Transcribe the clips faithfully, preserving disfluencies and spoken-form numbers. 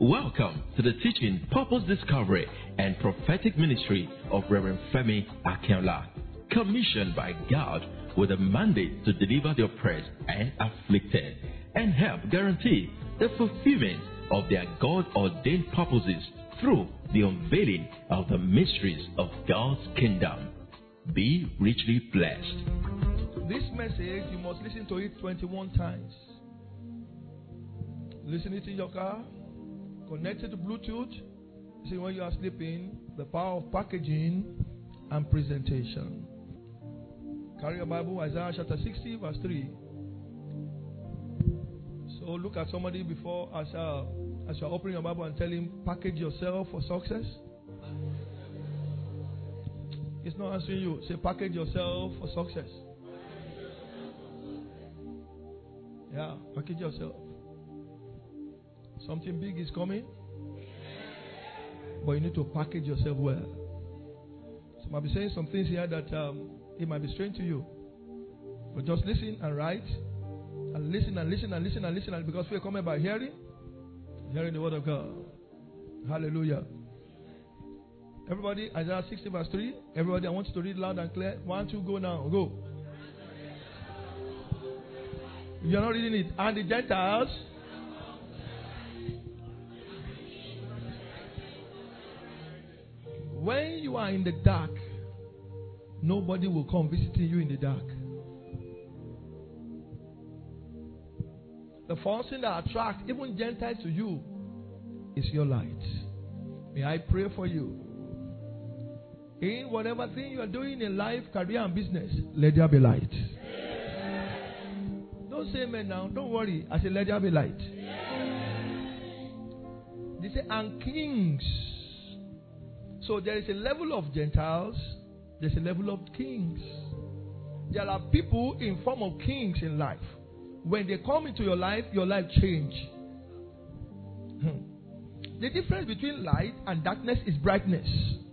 Welcome to the teaching, purpose discovery, and prophetic ministry of Reverend Femi Akinola, commissioned by God with a mandate to deliver the oppressed and afflicted and help guarantee the fulfillment of their God-ordained purposes through the unveiling of the mysteries of God's kingdom. Be richly blessed. This message, you must listen to it twenty-one times. Listen it in your car, connect it to Bluetooth. See, when you are sleeping, the power of packaging and presentation. Carry your Bible, Isaiah chapter sixty, verse three. So look at somebody before as uh, as you are opening your Bible and tell him, package yourself for success. It's not answering you. Say, package yourself for success. Yeah, package yourself. Something big is coming, but you need to package yourself well. So I might be saying some things here that um, it might be strange to you, but just listen and write, and listen and listen and listen and listen, and because we are coming by hearing, hearing the word of God. Hallelujah. Everybody, Isaiah sixty verse three. Everybody, I want you to read loud and clear. One, two, go now. Go. If you are not reading it, and the Gentiles. When you are in the dark, nobody will come visiting you in the dark. The first thing that attracts even Gentiles to you is your light. May I pray for you. In whatever thing you are doing in life, career and business, let there be light. Don't say amen now. Don't worry. I say let there be light. They say, and kings. So there is a level of Gentiles, there's a level of kings. There are people in form of kings in life. When they come into your life, your life change. Hmm. The difference between light and darkness is brightness.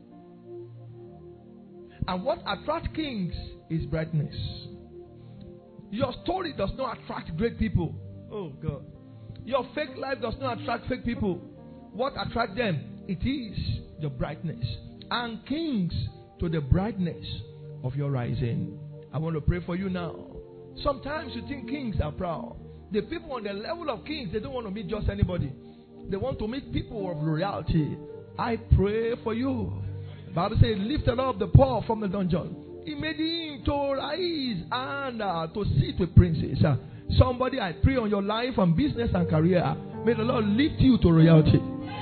And what attracts kings is brightness. Your story does not attract great people. Oh God. Your fake life does not attract fake people. What attracts them? It is your brightness. And kings to the brightness of your rising. I want to pray for you now. Sometimes you think kings are proud. The people on the level of kings, they don't want to meet just anybody. They want to meet people of royalty. I pray for you. The Bible says, lifted up the poor from the dungeon. He made him to rise and uh, to sit with princes. Uh, somebody, I pray on your life and business and career. May the Lord lift you to royalty.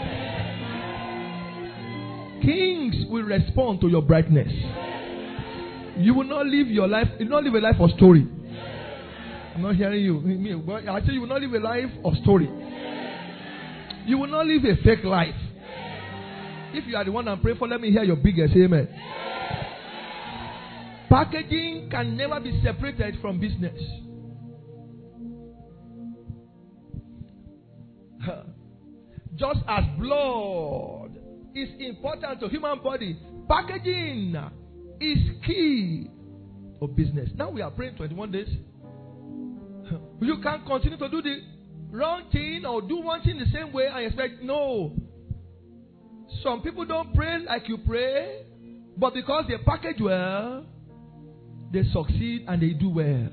Kings will respond to your brightness. You will not live your life, you will not live a life of story. I'm not hearing you. I say you will not live a life of story. You will not live a fake life. If you are the one I'm praying for, let me hear your biggest amen. Packaging can never be separated from business. Just as blood is important to human body, packaging is key to business. Now we are praying twenty-one days. You can't continue to do the wrong thing or do one thing the same way and expect no. Some people don't pray like you pray, but because they package well, they succeed and they do well.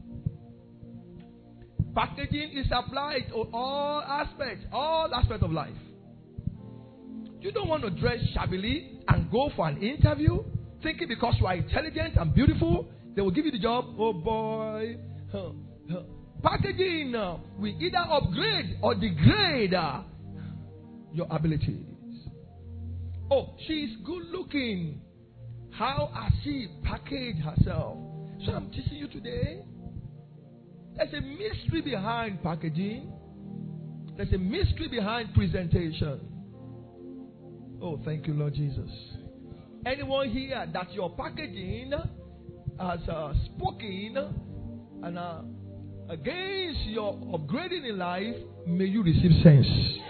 Packaging is applied to all aspects, all aspects of life. You don't want to dress shabbily and go for an interview thinking because you are intelligent and beautiful, they will give you the job. Oh boy. Huh, huh. Packaging uh, will either upgrade or degrade uh, your abilities. Oh, she is good looking. How has she packaged herself? So I'm teaching you today. There's a mystery behind packaging. There's a mystery behind presentation. Oh, thank you, Lord Jesus. Anyone here that your packaging has uh, spoken and uh, against your upgrading in life, may you receive sense.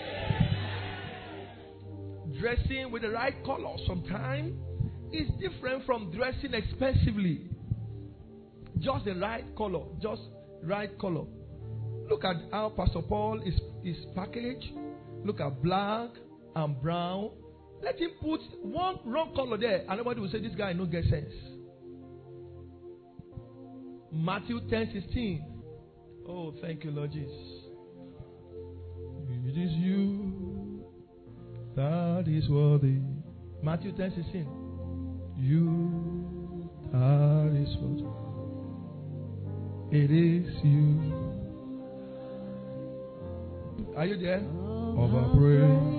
Dressing with the right color sometimes is different from dressing expensively. Just the right color, just right color. Look at how Pastor Paul is, is packaged. look at black and brown. Let him put one wrong color there, and nobody will say this guy no get sense. Matthew ten sixteen. Oh, thank you, Lord Jesus. It is you that is worthy. Matthew ten sixteen. You that is worthy. It is you. Are you there? Of our praise.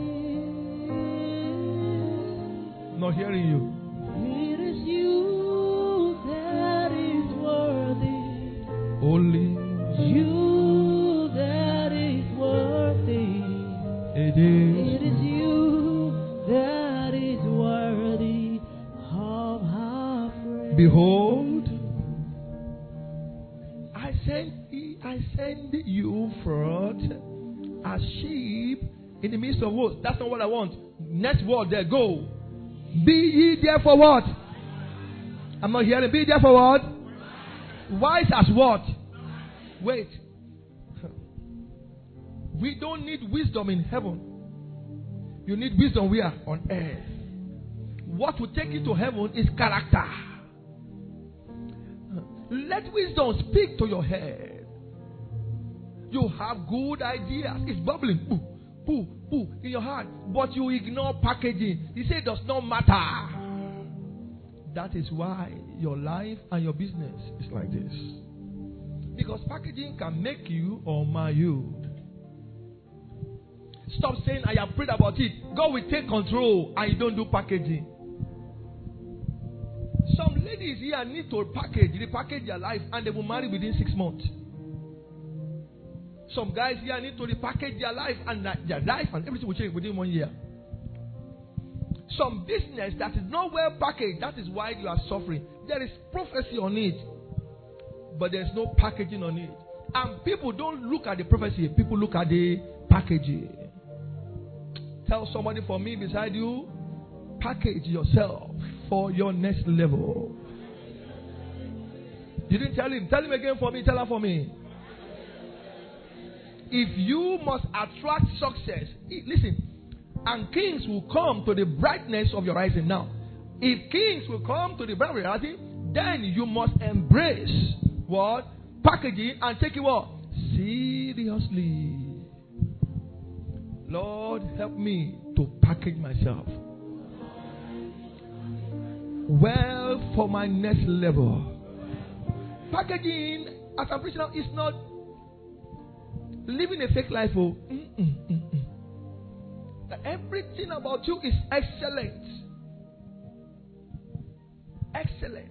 Not hearing you. It is you that is worthy. Only you that is worthy. It is. It is you that is worthy of our praise. Behold, I send I send you forth as sheep in the midst of wolves. That's not what I want. Next word there, go. Be ye therefore what? I'm not hearing. Be therefore what? Wise as what? Wait. We don't need wisdom in heaven. You need wisdom where? On earth. What will take you to heaven is character. Let wisdom speak to your head. You have good ideas. It's bubbling. Poo, poo, poo in your heart. But you ignore packaging. You say it does not matter. That is why your life and your business is like this. Because packaging can make you or mar you. Stop saying, I have prayed about it. God will take control and you don't do packaging. Some ladies here need to package, repackage their life and they will marry within six months. Some guys here need to repackage their life and their life and everything will change within one year. Some business that is not well packaged, that is why you are suffering. There is prophecy on it, but there is no packaging on it. And people don't look at the prophecy, people look at the packaging. Tell somebody for me beside you, package yourself for your next level. You didn't tell him. Tell him again for me. Tell her for me. If you must attract success, listen, and kings will come to the brightness of your rising now. If kings will come to the brightness of your rising, then you must embrace what? Packaging and take it what? Seriously. Lord, help me to package myself well for my next level. Packaging, as I'm preaching now, is not living a fake life. Oh, mm, mm, mm, mm. Everything about you is excellent. Excellent.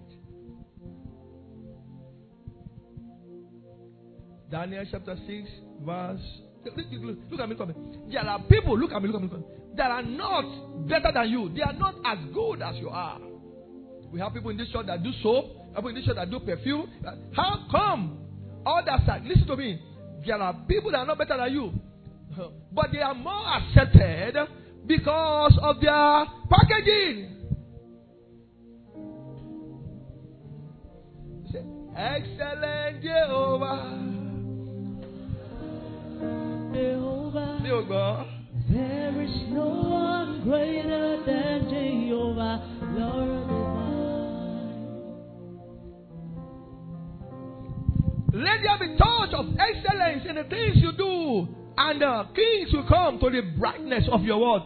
Daniel chapter six, verse. Look, look, look, look at me, look at me. There are people, look at me, look at me, look at me, that are not better than you. They are not as good as you are. We have people in this church that do soap, people in this church that do perfume. How come? All that side, listen to me. There are people that are not better than you, but they are more accepted because of their packaging. Say, excellent Jehovah. Jehovah. Jehovah. There is no one greater than Jehovah, Lord divine. Let there be touch of excellence in the things you do, and the kings will come to the brightness of your word.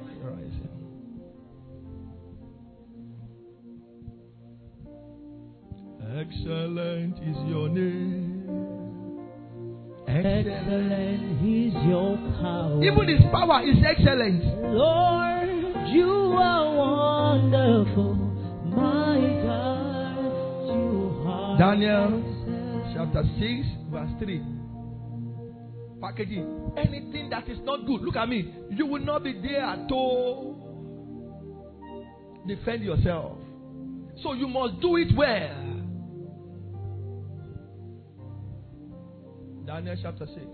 Excellent is your name. Excellent, excellent is your power. Even his power is excellent. Lord, you are wonderful. My God, you are. Daniel chapter six, verse three. Packaging. Anything that is not good, look at me. You will not be there to defend yourself. So you must do it well. Daniel chapter six.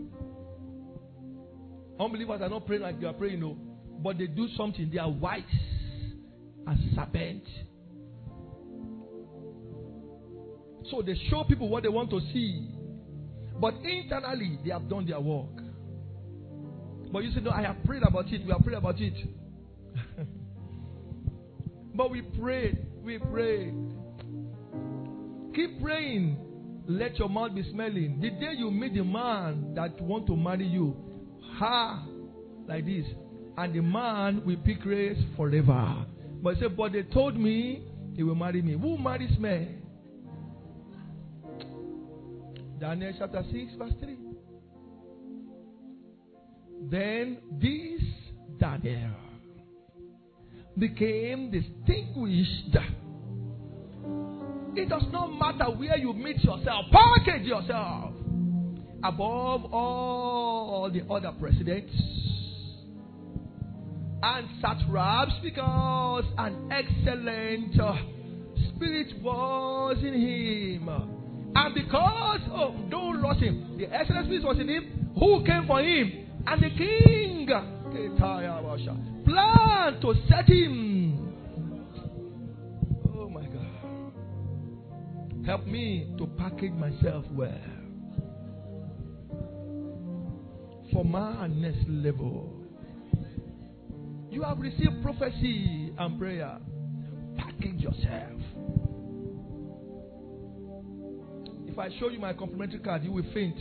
Unbelievers are not praying like you are praying, no. But they do something. They are white as serpent. So they show people what they want to see. But internally, they have done their work. But you say, no, I have prayed about it. We have prayed about it. But we prayed. We prayed. Keep praying. Let your mouth be smelling. The day you meet the man that want to marry you, ha, like this, and the man will pick race forever. But say, but they told me he will marry me. Who marries me? Daniel chapter six, verse three. Then this Daniel became distinguished. It does not matter where you meet yourself. Package yourself above all the other presidents and satraps, because an excellent uh, spirit was in him. And because, oh, don't lose him. The excellent spirit was in him. Who came for him? And the king planned to set him. Oh my God. Help me to package myself well for my next level. You have received prophecy and prayer. Package yourself. If I show you my complimentary card, you will faint.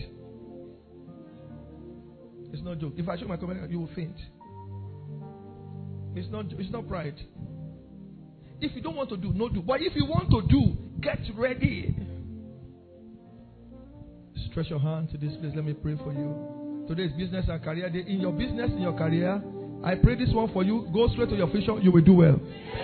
It's not joke. If I show you my complimentary card, you will faint. It's not. It's not pride. If you don't want to do, no do. But if you want to do, get ready. Stretch your hand to this place. Let me pray for you. Today is business and career day. In your business, in your career, I pray this one for you. Go straight to your future. You will do well.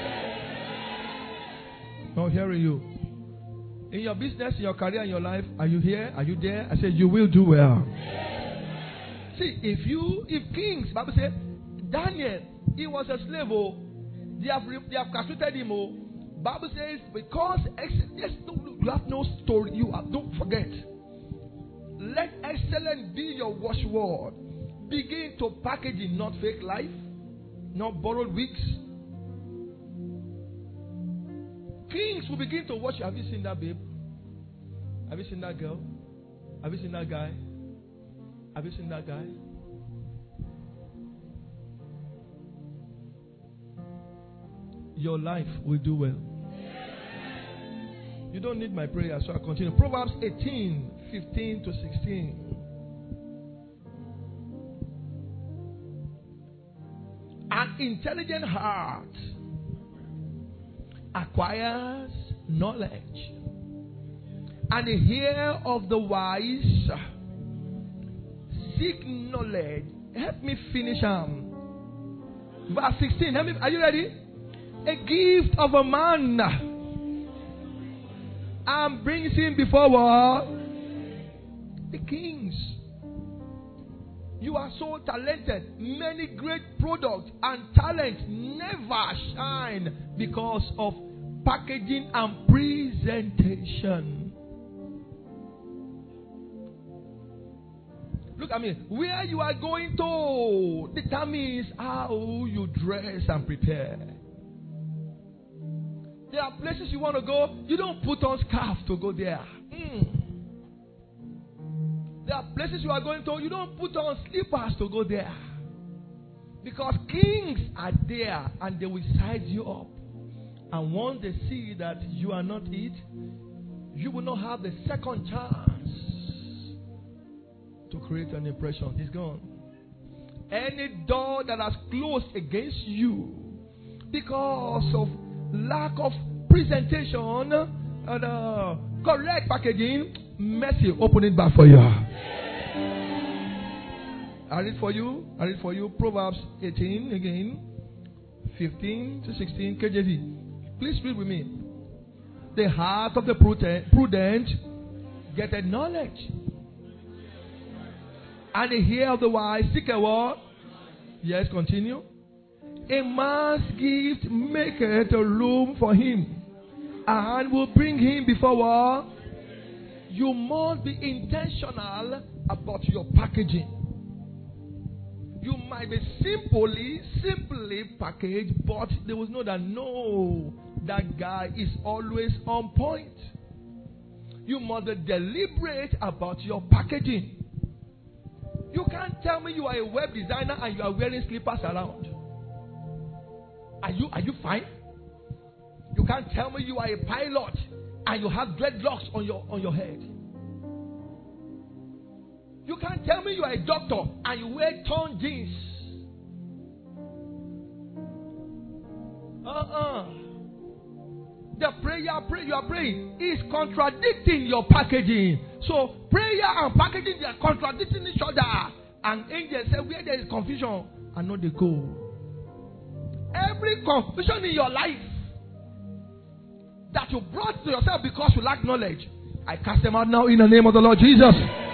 Not hearing you. In your business, in your career, in your life, are you here? Are you there? I said you will do well. See, if you, if kings, Bible says, Daniel, he was a slave. Oh, they have they have castrated him. Oh, Bible says because yes, don't, you have no story. You have, don't forget. Let excellence be your watchword. Begin to package it, not fake life, not borrowed wigs. Kings will begin to watch you. Have you seen that babe? Have you seen that girl? Have you seen that guy? Have you seen that guy? Your life will do well. You don't need my prayer, so I continue. Proverbs eighteen, fifteen to sixteen. An intelligent heart acquires knowledge, and the ear of the wise seek knowledge. Help me finish um verse sixteen. Help me, are you ready? A gift of a man and brings him before what? The kings. You are so talented. Many great products and talents never shine because of packaging and presentation. Look at me. Where you are going to determines how you dress and prepare. There are places you want to go. You don't put on scarf to go there. Mm. There are places you are going to. You don't put on slippers to go there. Because kings are there and they will size you up. And once they see that you are not it, you will not have the second chance to create an impression. It's gone. Any door that has closed against you because of lack of presentation and uh, correct packaging, mercy, open it back for you. I read for you. I read for you Proverbs eighteen again, fifteen to sixteen, K J V. Please read with me. The heart of the prudent, prudent getteth knowledge, and the ear of the wise seek a word. Yes, continue. A man's gift maketh a room for him, and will bring him before what? You must be intentional about your packaging. You might be simply, simply packaged, but they will know that no, that guy is always on point. You must be deliberate about your packaging. You can't tell me you are a web designer and you are wearing slippers around. Are you are you fine? You can't tell me you are a pilot and you have dreadlocks on your on your head. You can't tell me you are a doctor and you wear torn jeans. Uh-uh. The prayer pray you are praying is contradicting your packaging. So prayer and packaging, they are contradicting each other. And angels say where there is confusion, I know they go. Every confusion in your life that you brought to yourself because you lack knowledge, I cast them out now in the name of the Lord Jesus.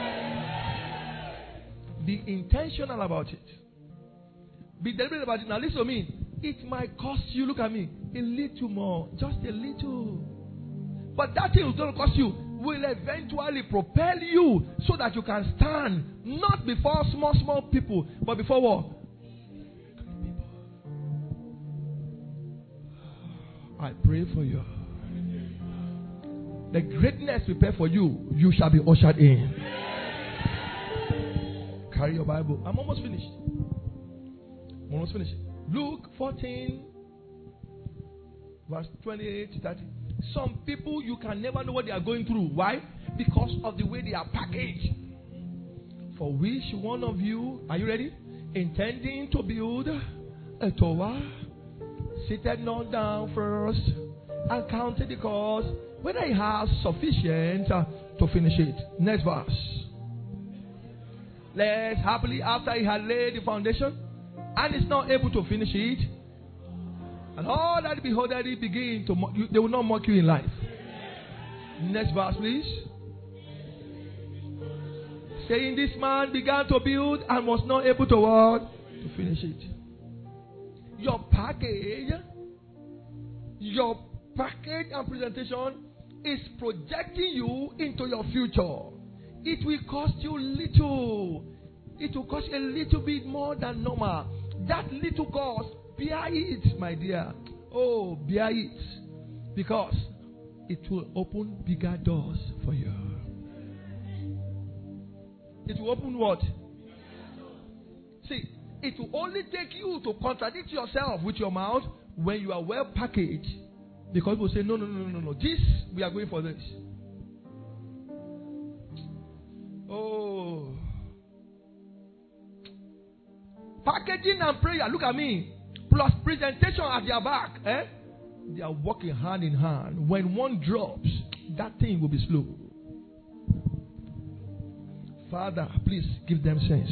Be intentional about it. Be deliberate about it. Now listen to me. It might cost you, look at me, a little more. Just a little. But that thing is going to cost you will eventually propel you so that you can stand not before small, small people, but before what? I pray for you. The greatness prepared for you, you shall be ushered in. Carry your Bible. I'm almost finished. I'm almost finished. Luke fourteen, verse twenty-eight to thirty. Some people, you can never know what they are going through. Why? Because of the way they are packaged. For which one of you, are you ready? Intending to build a tower, seated not down first, and counted the cost, whether he has sufficient uh, to finish it. Next verse. Lest happily after he had laid the foundation, and is not able to finish it, and all that beholdeth it begin to mock you, they will not mock you in life. Next verse, please. Saying this man began to build and was not able to what? To finish it. Your package, your package and presentation is projecting you into your future. It will cost you little. It will cost a little bit more than normal. That little cost, bear it, my dear. Oh, bear it. Because it will open bigger doors for you. It will open what? See, it will only take you to contradict yourself with your mouth when you are well packaged. Because we'll say, no, no, no, no, no. This, we are going for this. Oh. Packaging and prayer, look at me, plus presentation at their back, eh? They are working hand in hand. When one drops, that thing will be slow. Father, please give them sense.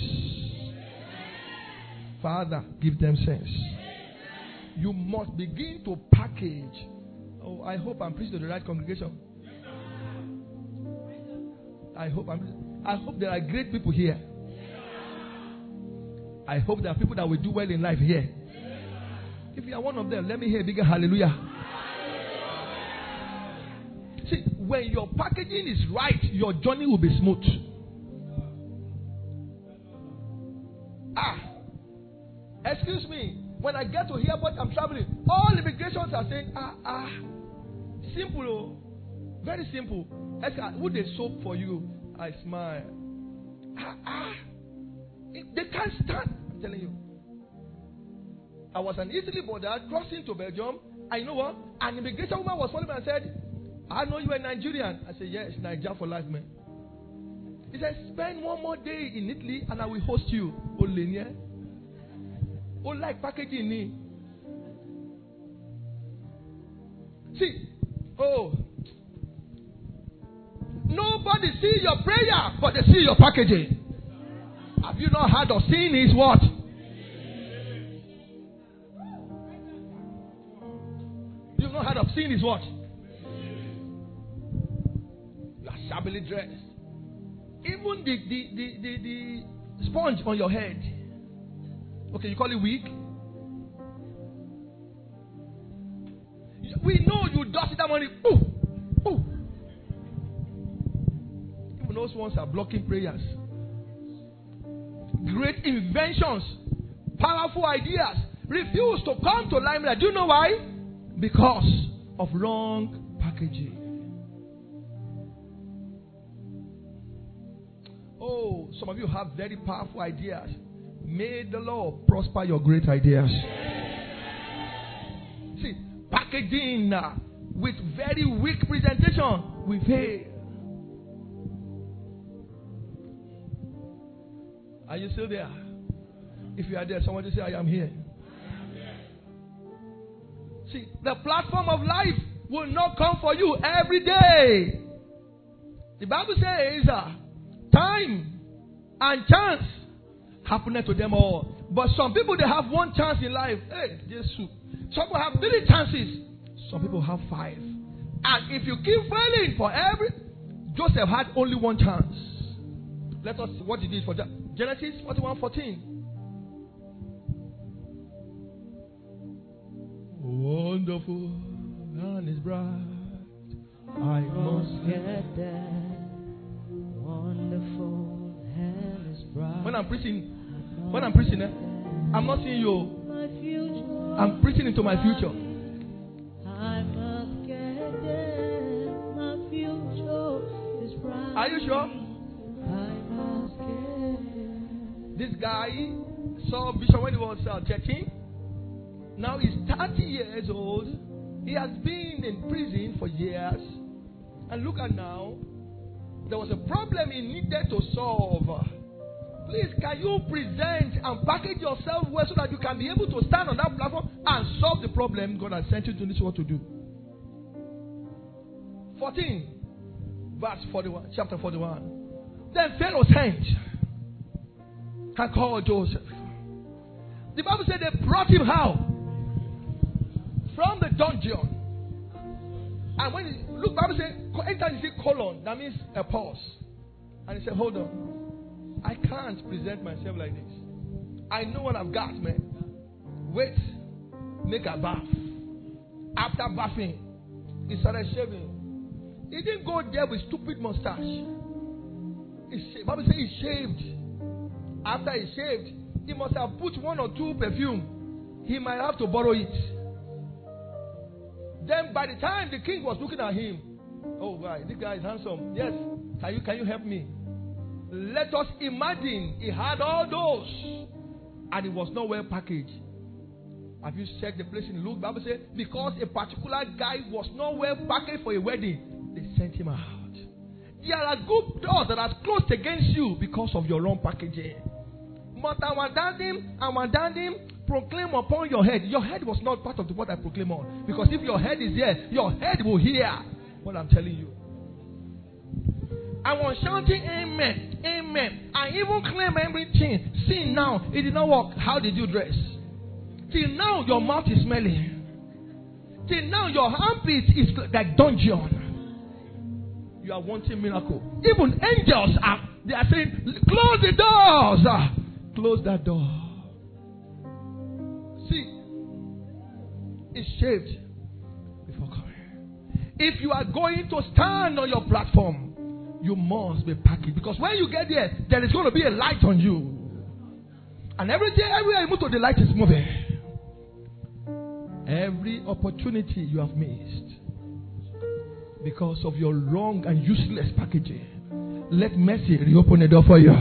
Father, give them sense. You must begin to package. Oh, I hope I'm preaching to the right congregation. I hope I'm. I hope there are great people here. I hope there are people that will do well in life here. If you are one of them, let me hear a bigger hallelujah. See, when your packaging is right, your journey will be smooth. Ah, excuse me. When I get to airport, I'm traveling. All immigrations are saying, ah, ah, simple, oh. Very simple. Would they soap for you? I smile. Ah, ah. They can't stand. I'm telling you. I was an Italy border crossing to Belgium. And you know what? An immigration woman was following me and said, I know you are Nigerian. I said, yes, Nigeria for life, man. He said, spend one more day in Italy and I will host you. Olenia. Oh, like packaging me. See, oh. Nobody see your prayer, but they see your packaging. Have you not heard of seeing is what? You've not heard of seeing is what? You are shabbily dressed. Even the, the, the, the, the sponge on your head. Okay, you call it wig? We know you dusted that money. Ooh, ooh. Even those ones are blocking prayers. Great inventions, powerful ideas refuse to come to limelight. Do you know why? Because of wrong packaging. Oh, some of you have very powerful ideas. May the Lord prosper your great ideas. See, packaging uh, with very weak presentation, we fail. Are you still there? If you are there, somebody say, I am here. See, the platform of life will not come for you every day. The Bible says, uh, time and chance happen to them all. But some people, they have one chance in life. Hey, Jesus. Some people have three chances. Some people have five. And if you keep failing for every, Joseph had only one chance. Let us see what he did for that. Genesis forty-one fourteen. Wonderful and his bride. I must get that. Wonderful and his bride. When I'm preaching, when I'm preaching, eh, I'm not seeing you. I'm preaching into my future. I must get there. My future is bright. Are you sure? I must get there. This guy saw vision when he was uh, thirteen. Now he's thirty years old. He has been in prison for years. And look at now. There was a problem he needed to solve. Please, can you present and package yourself well so that you can be able to stand on that platform and solve the problem God has sent you to this what to do? fourteen, verse forty-one, chapter forty-one. Then Pharaoh sent and called Joseph. The Bible said they brought him how? From the dungeon. And when he, look, Bible said, anytime you see colon, that means a pause. And he said, hold on. I can't present myself like this. I know what I've got, man. Wait. Make a bath. After bathing, he started shaving. He didn't go there with stupid mustache. He shaved. Bible says he shaved. After he shaved, he must have put one or two perfume. He might have to borrow it. Then by the time the king was looking at him, oh right, this guy is handsome. Yes, can you can you help me? Let us imagine he had all those, and it was not well packaged. Have you checked the place in Luke? The Bible says because a particular guy was not well packaged for a wedding, they sent him out. There are good doors that are closed against you because of your wrong packaging. But I want him, I want him. Proclaim upon your head. Your head was not part of the what I proclaim on. Because if your head is there, your head will hear what I'm telling you. I was shouting amen, amen. I even claim everything. See now, it did not work. How did you dress? Till now, your mouth is smelling. Till now, your armpit is like dungeon. You are wanting miracle. Even angels are, they are saying, close the doors. Close that door. See, it's shaved before coming. If you are going to stand on your platform, you must be packaged. Because when you get there, there is going to be a light on you. And every day, everywhere you move to, the light is moving. Every opportunity you have missed because of your wrong and useless packaging, let mercy reopen the door for you.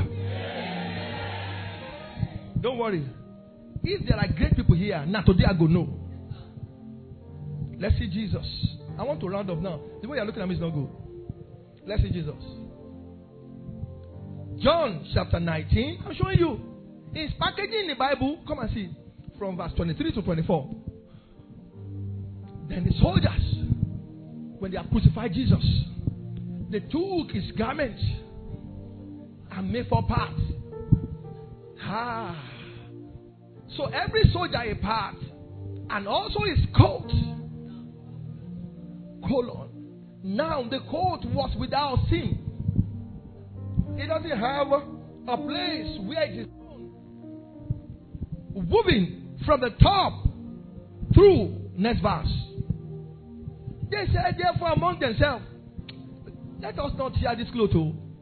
Don't worry. If there are great people here, now today I go no. Let's see Jesus. I want to round up now. The way you're looking at me is not good. Let's see Jesus. John chapter nineteen. I'm showing you. It's packaging in the Bible. Come and see. From verse twenty-three to twenty-four. Then the soldiers, when they have crucified Jesus, they took his garments and made four parts. Ah. So every soldier a part, and also his coat. Colon. Now the coat was without sin. It doesn't have a place where it is woven from the top through next verse. They said therefore among themselves, let us not tear this cloth,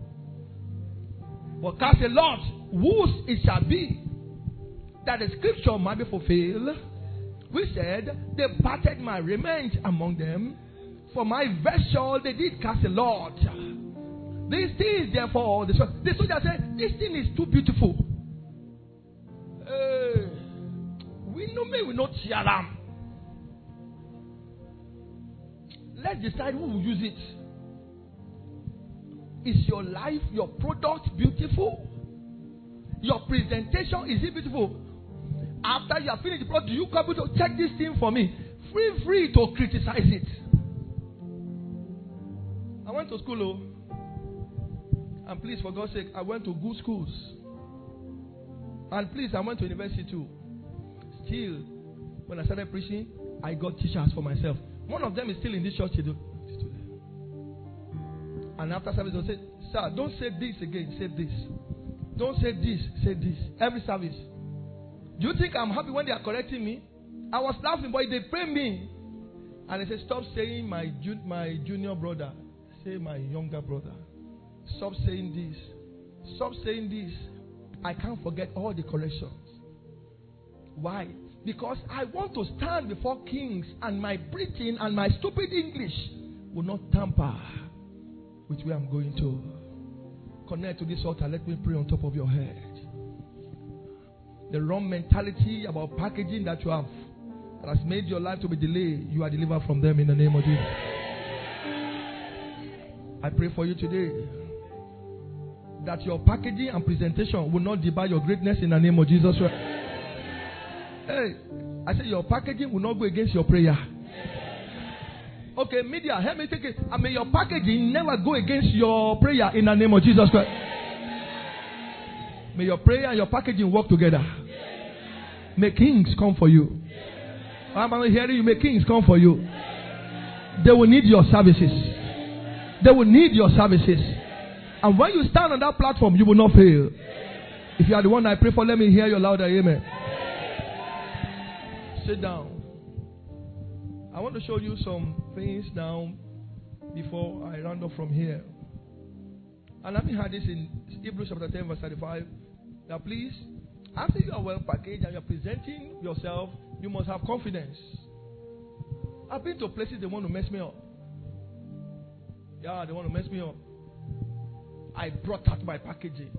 but cast a lot whose it shall be, that the scripture might be fulfilled, which said, they parted my raiment among them, for my vesture they did cast a lot. This thing is therefore the soldier. The soldier said, this thing is too beautiful. Hey, we know me, we not cheer them. Let's decide who will use it. Is your life, your product beautiful? Your presentation, is it beautiful? After you have finished the product, do you come to check this thing for me? Feel free to criticize it. I went to school, oh, and please, for God's sake, I went to good schools. And please, I went to university too. Still, when I started preaching, I got teachers for myself. One of them is still in this church today. And after service, they'll say, sir, don't say this again, say this. Don't say this, say this. Every service. Do you think I'm happy when they are correcting me? I was laughing, but they pray me. And they say, stop saying my, ju- my junior brother. Say my younger brother. Stop saying this. Stop saying this. I can't forget all the corrections. Why? Because I want to stand before kings, and my preaching and my stupid English will not tamper with where I'm going to. Connect to this altar. Let me pray on top of your head. The wrong mentality about packaging that you have that has made your life to be delayed, you are delivered from them in the name of Jesus. I pray for you today that your packaging and presentation will not debar your greatness in the name of Jesus. Hey, I said your packaging will not go against your prayer. Okay, media, help me take it. I mean, your packaging never go against your prayer in the name of Jesus Christ. May your prayer and your packaging work together. May kings come for you. I'm hearing you. May kings come for you. They will need your services. They will need your services. And when you stand on that platform, you will not fail. If you are the one I pray for, let me hear your louder amen. Sit down. I want to show you some things now before I round up from here. And let me have this in Hebrews chapter ten, verse thirty-five. Now, please, after you are well packaged and you are presenting yourself, you must have confidence. I've been to places they want to mess me up. Yeah, they want to mess me up. I brought out my packaging.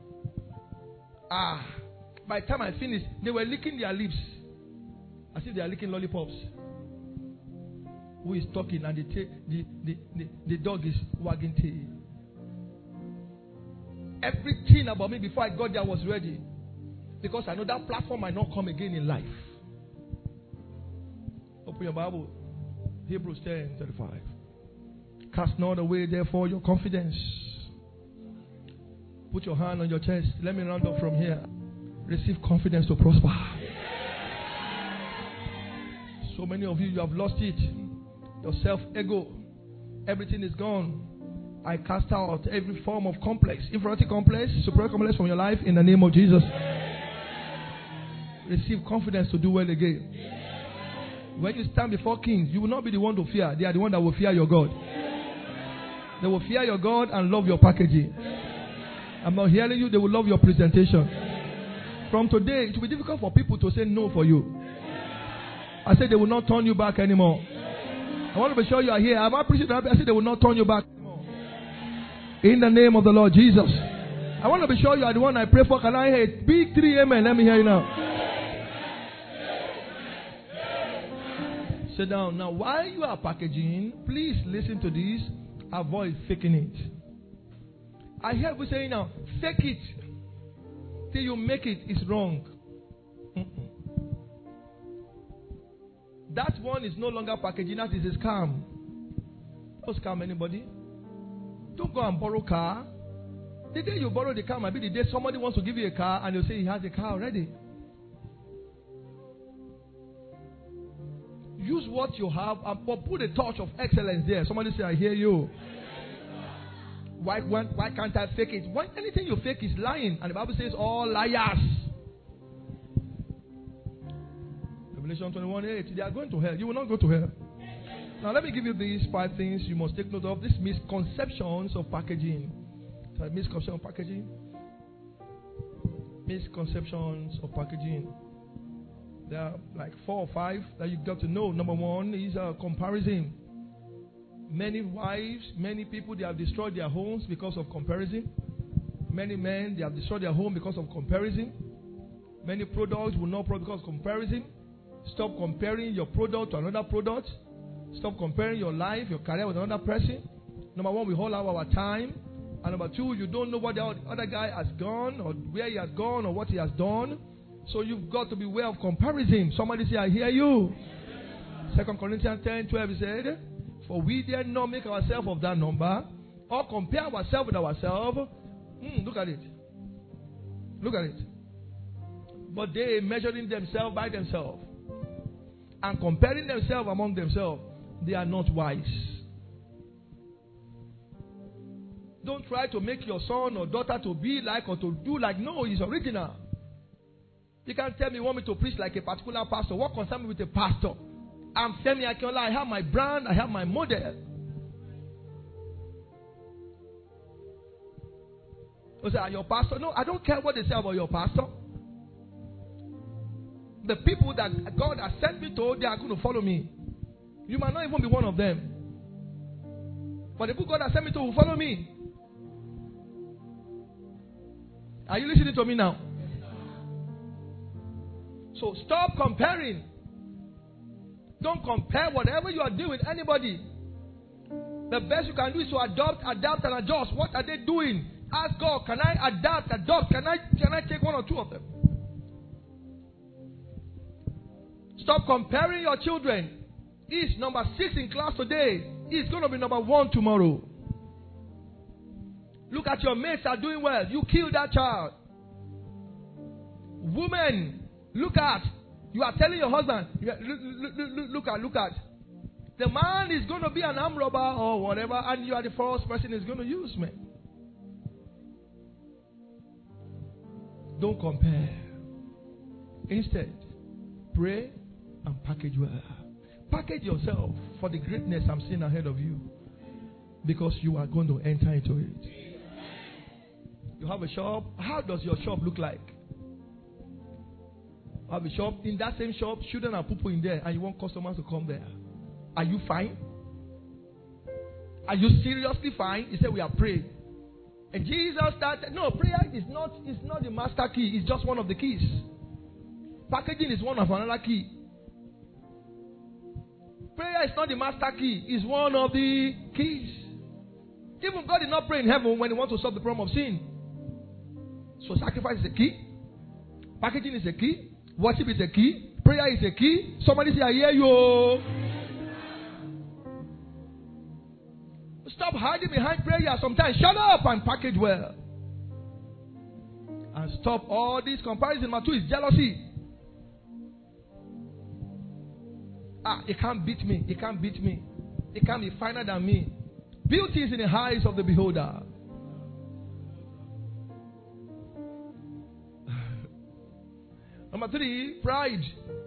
Ah, by the time I finished, they were licking their lips as if they are licking lollipops. Who is talking and the, ta- the, the, the, the dog is wagging tail. Everything about me before I got there was ready. Because I know that platform might not come again in life. Open your Bible. Hebrews ten thirty-five. Cast not away therefore your confidence. Put your hand on your chest. Let me round up from here. Receive confidence to prosper. So many of you, you have lost it. Your self-ego. Everything is gone. I cast out every form of complex, inferiority complex, superior complex from your life in the name of Jesus. Receive confidence to do well again. When you stand before kings, you will not be the one to fear. They are the one that will fear your God. They will fear your God and love your packaging. I'm not hearing you. They will love your presentation. From today, it will be difficult for people to say no for you. I said they will not turn you back anymore. I want to be sure you are here. I'm appreciating that. I said they will not turn you back anymore. In the name of the Lord Jesus. I want to be sure you are the one I pray for. Can I hear it? Big three amen. Let me hear you now. Sit down. Now, while you are packaging, please listen to this. Avoid faking it. I hear people saying now, fake it till you make it is wrong. Mm-mm. That one is no longer packaging. That is a scam. Don't scam anybody. Don't go and borrow a car. The day you borrow the car might be the day somebody wants to give you a car and they'll say he has a car already. Use what you have and put a touch of excellence there. Somebody say, I hear you. Why, why, why can't I fake it? When anything you fake is lying. And the Bible says all liars. Revelation twenty-one eight. They are going to hell. You will not go to hell. Now let me give you these five things you must take note of. These misconceptions of packaging. So misconception of packaging. Misconceptions of packaging. There are like four or five that you got to know. Number one is a comparison. Many wives, many people, they have destroyed their homes because of comparison. Many men, they have destroyed their home because of comparison. Many products will not produce because of comparison. Stop comparing your product to another product. Stop comparing your life, your career with another person. Number one, we hold out our time. And number two, you don't know what the other guy has gone or where he has gone or what he has done. So you've got to be aware of comparison. Somebody say, I hear you. Second Corinthians ten twelve, he said, for we dare not make ourselves of that number or compare ourselves with ourselves. Mm, look at it. Look at it. But they measuring themselves by themselves and comparing themselves among themselves, they are not wise. Don't try to make your son or daughter to be like or to do like. No, he's original. You can't tell me you want me to preach like a particular pastor. What concerns me with a pastor? I'm Femi Akinola. I have my brand. I have my model. You say, are your pastor? No, I don't care what they say about your pastor. The people that God has sent me to, they are going to follow me. You might not even be one of them. But the people God has sent me to will follow me. Are you listening to me now? So stop comparing. Don't compare whatever you are doing with anybody. The best you can do is to adopt, adapt, and adjust. What are they doing? Ask God, can I adapt, adopt? Can I, can I take one or two of them? Stop comparing your children. He's number six in class today. He's going to be number one tomorrow. Look at your mates are doing well. You killed that child. Women, look at. You are telling your husband, look, look, look, look at, look at. The man is going to be an armed robber or whatever, and you are the first person he's going to use, man. Don't compare. Instead, pray and package well. Package yourself for the greatness I'm seeing ahead of you, because you are going to enter into it. You have a shop. How does your shop look like? You have a shop. In that same shop, children are poo-poo in there, and you want customers to come there. Are you fine? Are you seriously fine? He said, we are praying. And Jesus started. No, prayer is not, is not the master key. It's just one of the keys. Packaging is one of another key. Prayer is not the master key. It's one of the keys. Even God did not pray in heaven when he wants to solve the problem of sin. So sacrifice is a key. Packaging is a key. Worship is a key. Prayer is a key. Somebody say, I hear you. Stop hiding behind prayer sometimes. Shut up and package well. And stop all this comparison. Number two is jealousy. Ah, it can't beat me. It can't beat me. It can't be finer than me. Beauty is in the eyes of the beholder. Number three, pride.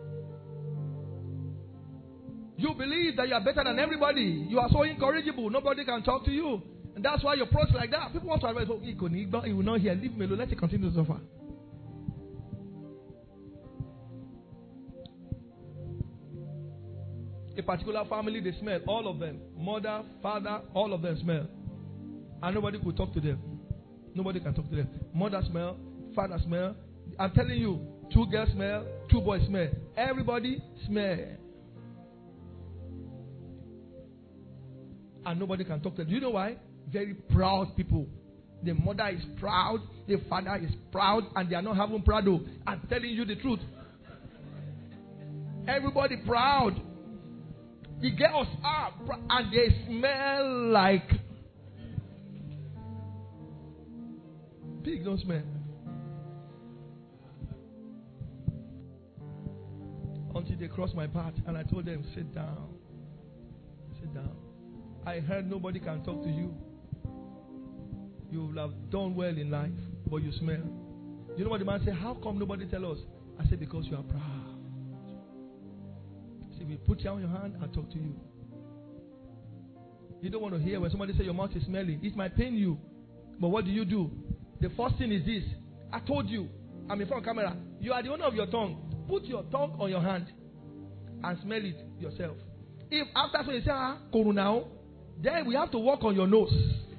You believe that you are better than everybody. You are so incorrigible. Nobody can talk to you. And that's why you approach like that. People want to advise, oh, he will not hear. Leave me alone. Let it continue to suffer. A particular family, they smell. All of them. Mother, father, all of them smell. And nobody could talk to them. Nobody can talk to them. Mother smell. Father smell. I'm telling you, two girls smell. Two boys smell. Everybody smell. And nobody can talk to them. Do you know why? Very proud people. The mother is proud. The father is proud. And they are not having pride. I'm telling you the truth. Everybody proud. The girls are proud. And they smell like pig. Don't smell. Until they crossed my path. And I told them, sit down. Sit down. I heard nobody can talk to you. You will have done well in life, but you smell. You know what the man said? How come nobody tell us? I said, because you are proud. I said, we put you on your hand and talk to you. You don't want to hear when somebody say your mouth is smelling. It might pain you. But what do you do? The first thing is this. I told you. I'm in front of camera. You are the owner of your tongue. Put your tongue on your hand and smell it yourself. If after so you say, ah, Corona, Then we have to work on your nose.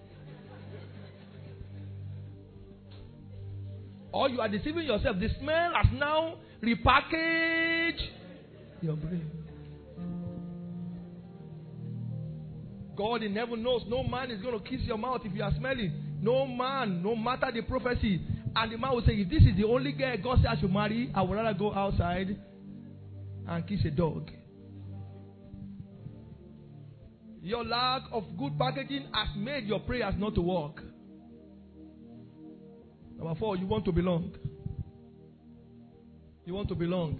Or you are deceiving yourself. The smell has now repackaged your brain. God in heaven knows no man is going to kiss your mouth if you are smelling. No man, no matter the prophecy. And the man will say, if this is the only girl God says I should marry, I would rather go outside and kiss a dog. Your lack of good packaging has made your prayers not to work. Number four, you want to belong. You want to belong.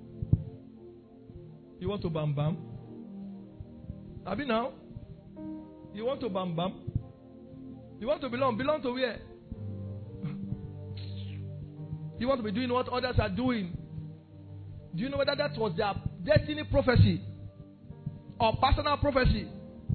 You want to bam bam. Have you now? You want to bam bam. You want to belong. Belong to where? You want to be doing what others are doing. Do you know whether that was their destiny prophecy or personal prophecy?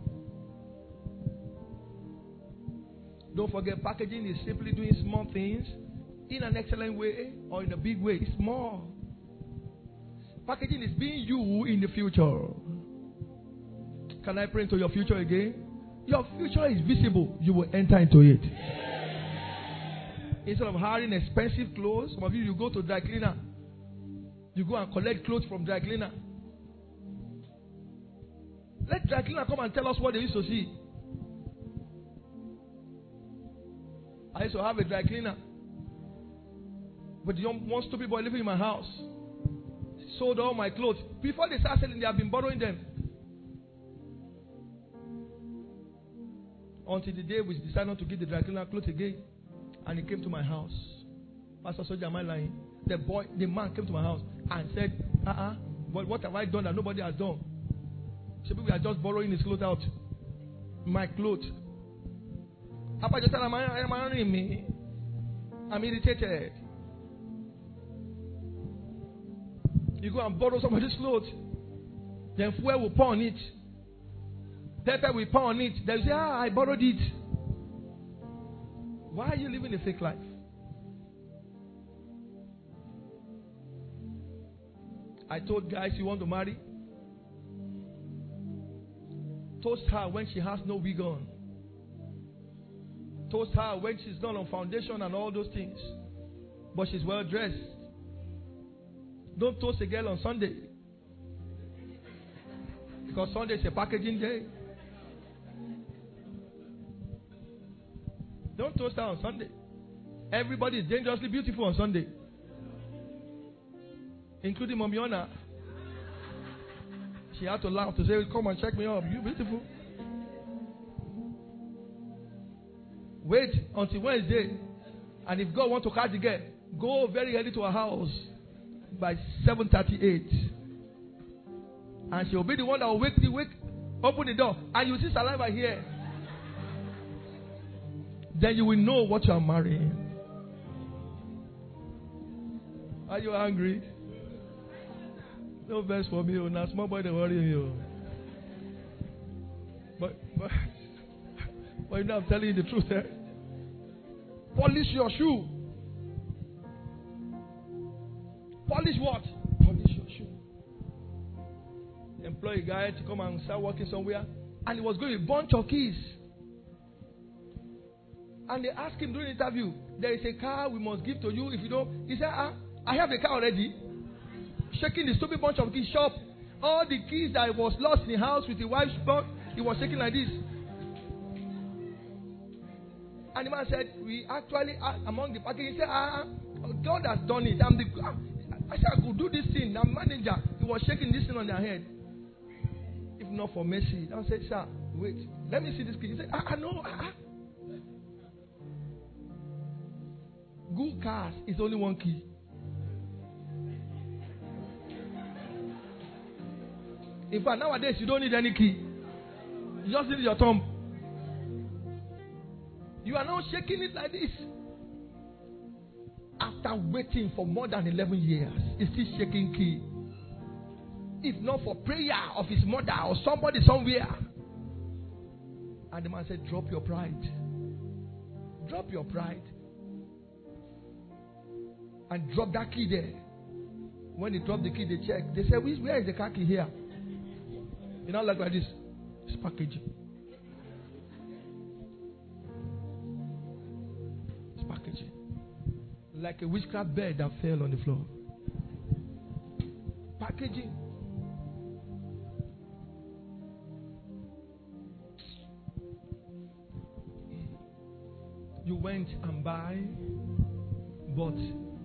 Don't forget, packaging is simply doing small things in an excellent way or in a big way. It's small. Packaging is being you in the future. Can I pray into your future again? Your future is visible. You will enter into it. Instead of hiring expensive clothes, some of you, you go to dry cleaner. You go and collect clothes from dry cleaner. Let dry cleaner come and tell us what they used to see. I used to have a dry cleaner. But the one stupid boy living in my house sold all my clothes. Before they start selling, they have been borrowing them. Until the day we decided not to give the dry cleaner clothes again. And he came to my house. Pastor Soja, am I lying? The boy, the man came to my house and said, uh-uh, but what have I done that nobody has done? So we are just borrowing his clothes out. My clothes. Papa just said, am I marrying me? I'm irritated. You go and borrow somebody's clothes. Then fuel will pour on it. Pepper will pour on it. They'll say, ah, I borrowed it. Why are you living a fake life? I told guys you want to marry. Toast her when she has no wig on. Toast her when she's not on foundation and all those things. But she's well dressed. Don't toast a girl on Sunday. Because Sunday is a packaging day. Don't toast her on Sunday. Everybody is dangerously beautiful on Sunday. Including Momiona. She had to laugh to say, come and check me up. You beautiful. Wait until Wednesday. And if God wants to catch the girl, go very early to her house by seven thirty-eight. And she will be the one that will wake the wake, open the door. And you see saliva here. Then you will know what you are marrying. Are you angry? No verse for me. Now small boy they worry you. But but but you know I'm telling you the truth. Eh? Polish your shoe. Polish what? Polish your shoe. Employ a guy to come and start working somewhere, and he was going with a bunch of keys. And they asked him during the interview, there is a car we must give to you if you don't. He said, ah, I have a car already. Shaking the stupid bunch of keys shop. All the keys that was lost in the house with the wife's spot, he was shaking like this. And the man said, we actually, uh, among the package, he said, ah, God has done it. I'm the, uh, I said, I could do this thing. I'm manager. He was shaking this thing on their head. If not for mercy. I said, sir, wait, let me see this key. He said, ah, no, ah. Good cars is only one key. In fact, nowadays you don't need any key. You just need your thumb. You are now shaking it like this. After waiting for more than eleven years, he's still shaking key. If not for prayer of his mother or somebody somewhere. And the man said, drop your pride. Drop your pride. And drop that key there. When he dropped the key, they checked. They said, where is the car key here? You know, like, like this. It's packaging. like a witchcraft bed that fell on the floor. Packaging. You went and buy, but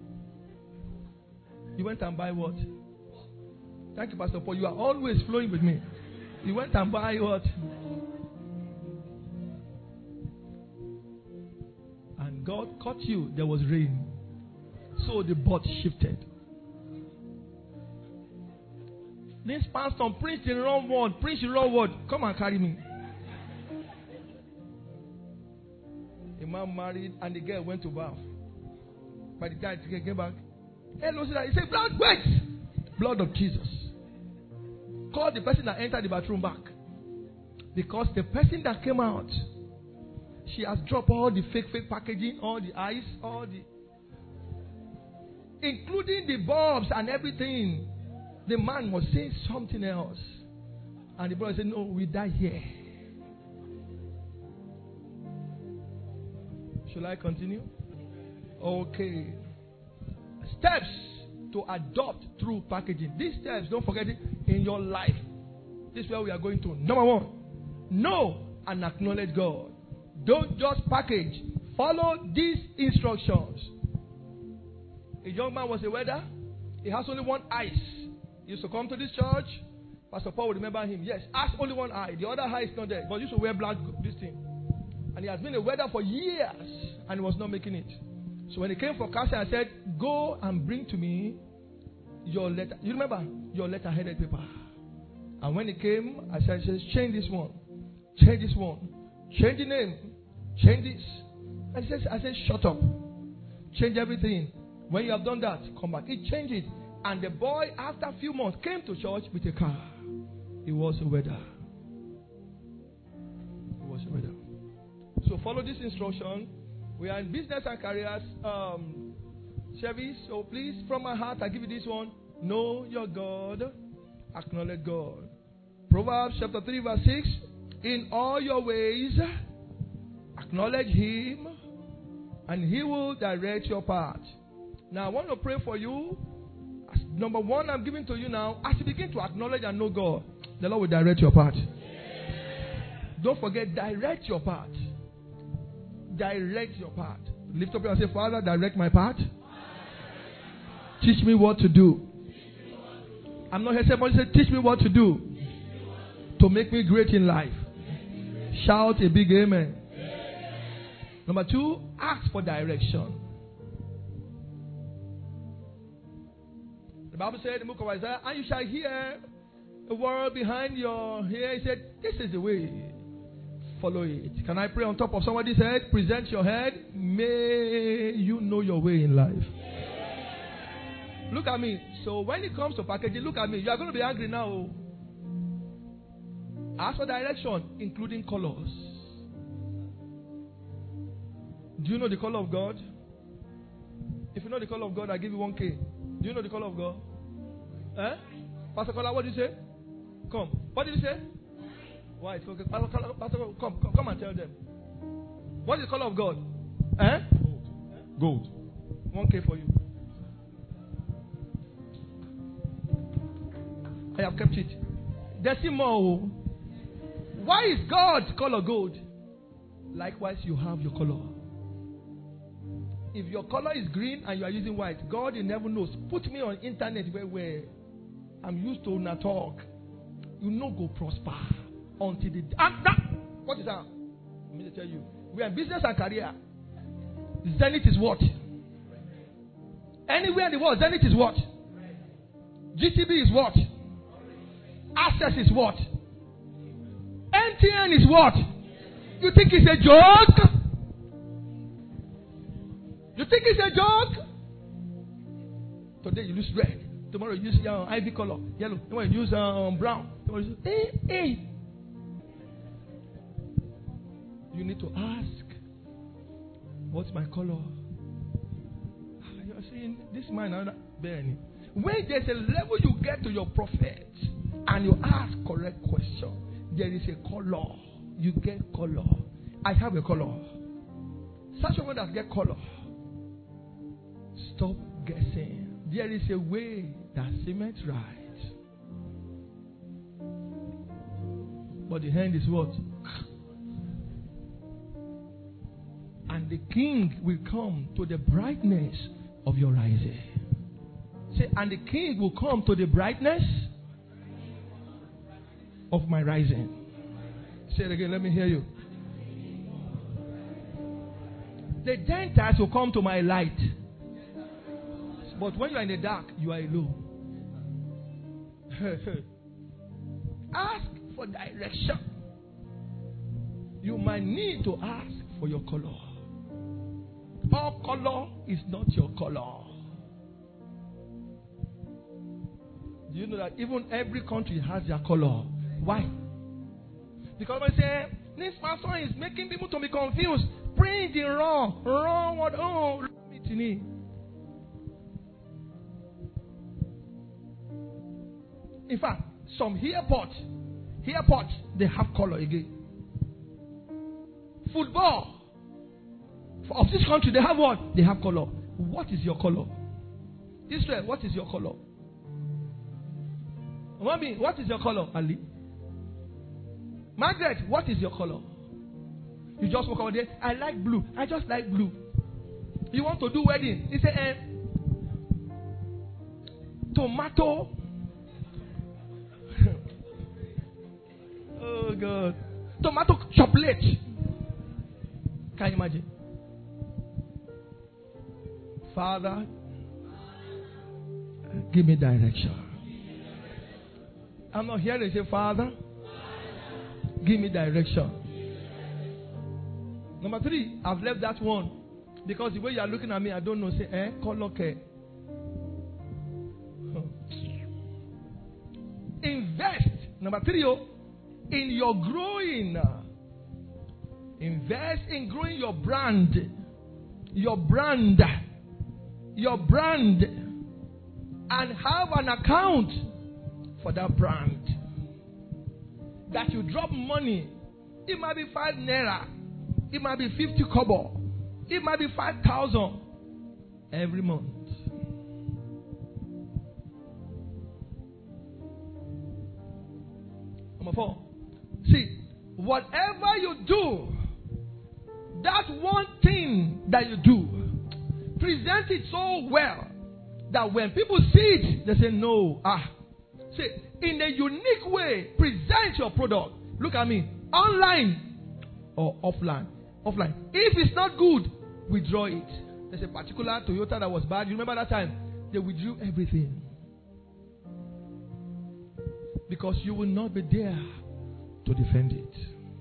you went and buy what? Thank you, Pastor Paul. You are always flowing with me. You went and buy what? And God caught you. There was rain. So the boat shifted. This pastor preached the wrong word. Preach the wrong word. Come and carry me. A man married and the girl went to bath. By the time he came back, hello, sister. He said, blood, wait. Blood of Jesus. Call the person that entered the bathroom back. Because the person that came out, she has dropped all the fake, fake packaging, all the ice, all the, including the bulbs and everything. The man was saying something else. And the brother said, no, we die here. Shall I continue? Okay. Steps to adopt through packaging. These steps, don't forget it, in your life. This is where we are going to. Number one, know and acknowledge God. Don't just package. Follow these instructions. A young man was a welder. He has only one eye. He used to come to this church. Pastor Paul will remember him. Yes, has only one eye. The other eye is not there. But he used to wear black, this thing. And he has been a welder for years. And he was not making it. So when he came for casting, I said, go and bring to me your letter. You remember? Your letter-headed paper. And when he came, I said, change this one. Change this one. Change the name. Change this. And he says, I said, shut up. Change everything. When you have done that, come back. He changed it. And the boy, after a few months, came to church with a car. He was a welder. He was a welder. So follow this instruction. We are in business and careers um, service. So please, from my heart, I give you this one. Know your God. Acknowledge God. Proverbs chapter three verse six. In all your ways, acknowledge Him, and He will direct your path. Now, I want to pray for you. As number one, I'm giving to you now. As you begin to acknowledge and know God, the Lord will direct your path. Don't forget, direct your path. Direct your path. Lift up your hand and say, Father, direct my path. Teach me what to do. I'm not here saying, but say, teach me what to do to make me great in life. Shout a big amen. Number two, ask for direction. The Bible said in the book of Isaiah, and you shall hear a word behind your ear. He said, this is the way. Follow it. Can I pray on top of somebody's head? Present your head. May you know your way in life. Look at me. So when it comes to packaging, look at me. You are going to be angry now. Ask for direction, including colors. Do you know the color of God? If you know the color of God, I give you one K. Do you know the color of God? Eh? Pastor Kola, what did you say? Come. What did you say? White. Okay. Pastor Kola, Pastor Kola, come, come, come and tell them. What is the color of God? Eh? Gold. Gold. one K for you. I have kept it. Decimal. Why is God's color gold? Likewise, you have your color. If your color is green and you are using white, God in heaven knows. Put me on internet where, where I'm used to na talk. You no go prosper until the and that. What is that? Let me tell you. We are in business and career. Zenith is what? Anywhere in the world, Zenith is what? G T B is what? Access is what? M T N is what? You think it's a joke? You think it's a joke? Today you use red. Tomorrow you use uh, ivy color, yellow. Tomorrow you use um, brown. Tomorrow you use, hey, hey. You need to ask, what's my color? You are saying, this man, I'm not bearing. When there's a level you get to your prophet and you ask correct question, there is a color. You get color. I have a color. Such a one that get color. Stop guessing. There is a way that seemeth right. But the end is what? And the king will come to the brightness of your rising. Say, and the king will come to the brightness of my rising. Say it again, let me hear you. The Gentiles will come to my light. But when you are in the dark, you are alone. Ask for direction. You might need to ask for your color. All color is not your color. Do you know that even every country has their color? Why? Because I say, this person is making people to be confused. Bring the wrong. Wrong what? Oh, in fact, some airports, airports, they have color again. Football. Of this country, they have what? They have color. What is your color? Israel, what is your color? Mommy, what is your color? Ali. Margaret, what is your color? You just walk over there. I like blue. I just like blue. You want to do wedding? He say, eh, tomato. Oh God. Tomato chocolate. Can you imagine? Father, give me direction. I'm not here to say, Father, give me direction. Number three, I've left that one because the way you are looking at me, I don't know. Say, eh, color care. Invest. Number three, oh, in your growing. Invest in growing your brand. Your brand. Your brand. And have an account for that brand. That you drop money. It might be five naira. It might be fifty kobo. It might be five thousand every month. Number four. See, whatever you do, that one thing that you do, present it so well that when people see it, they say, no. Ah. See, in a unique way, present your product. Look at me. Online or offline. Offline. If it's not good, withdraw it. There's a particular Toyota that was bad. You remember that time? They withdrew everything. Because you will not be there to defend it.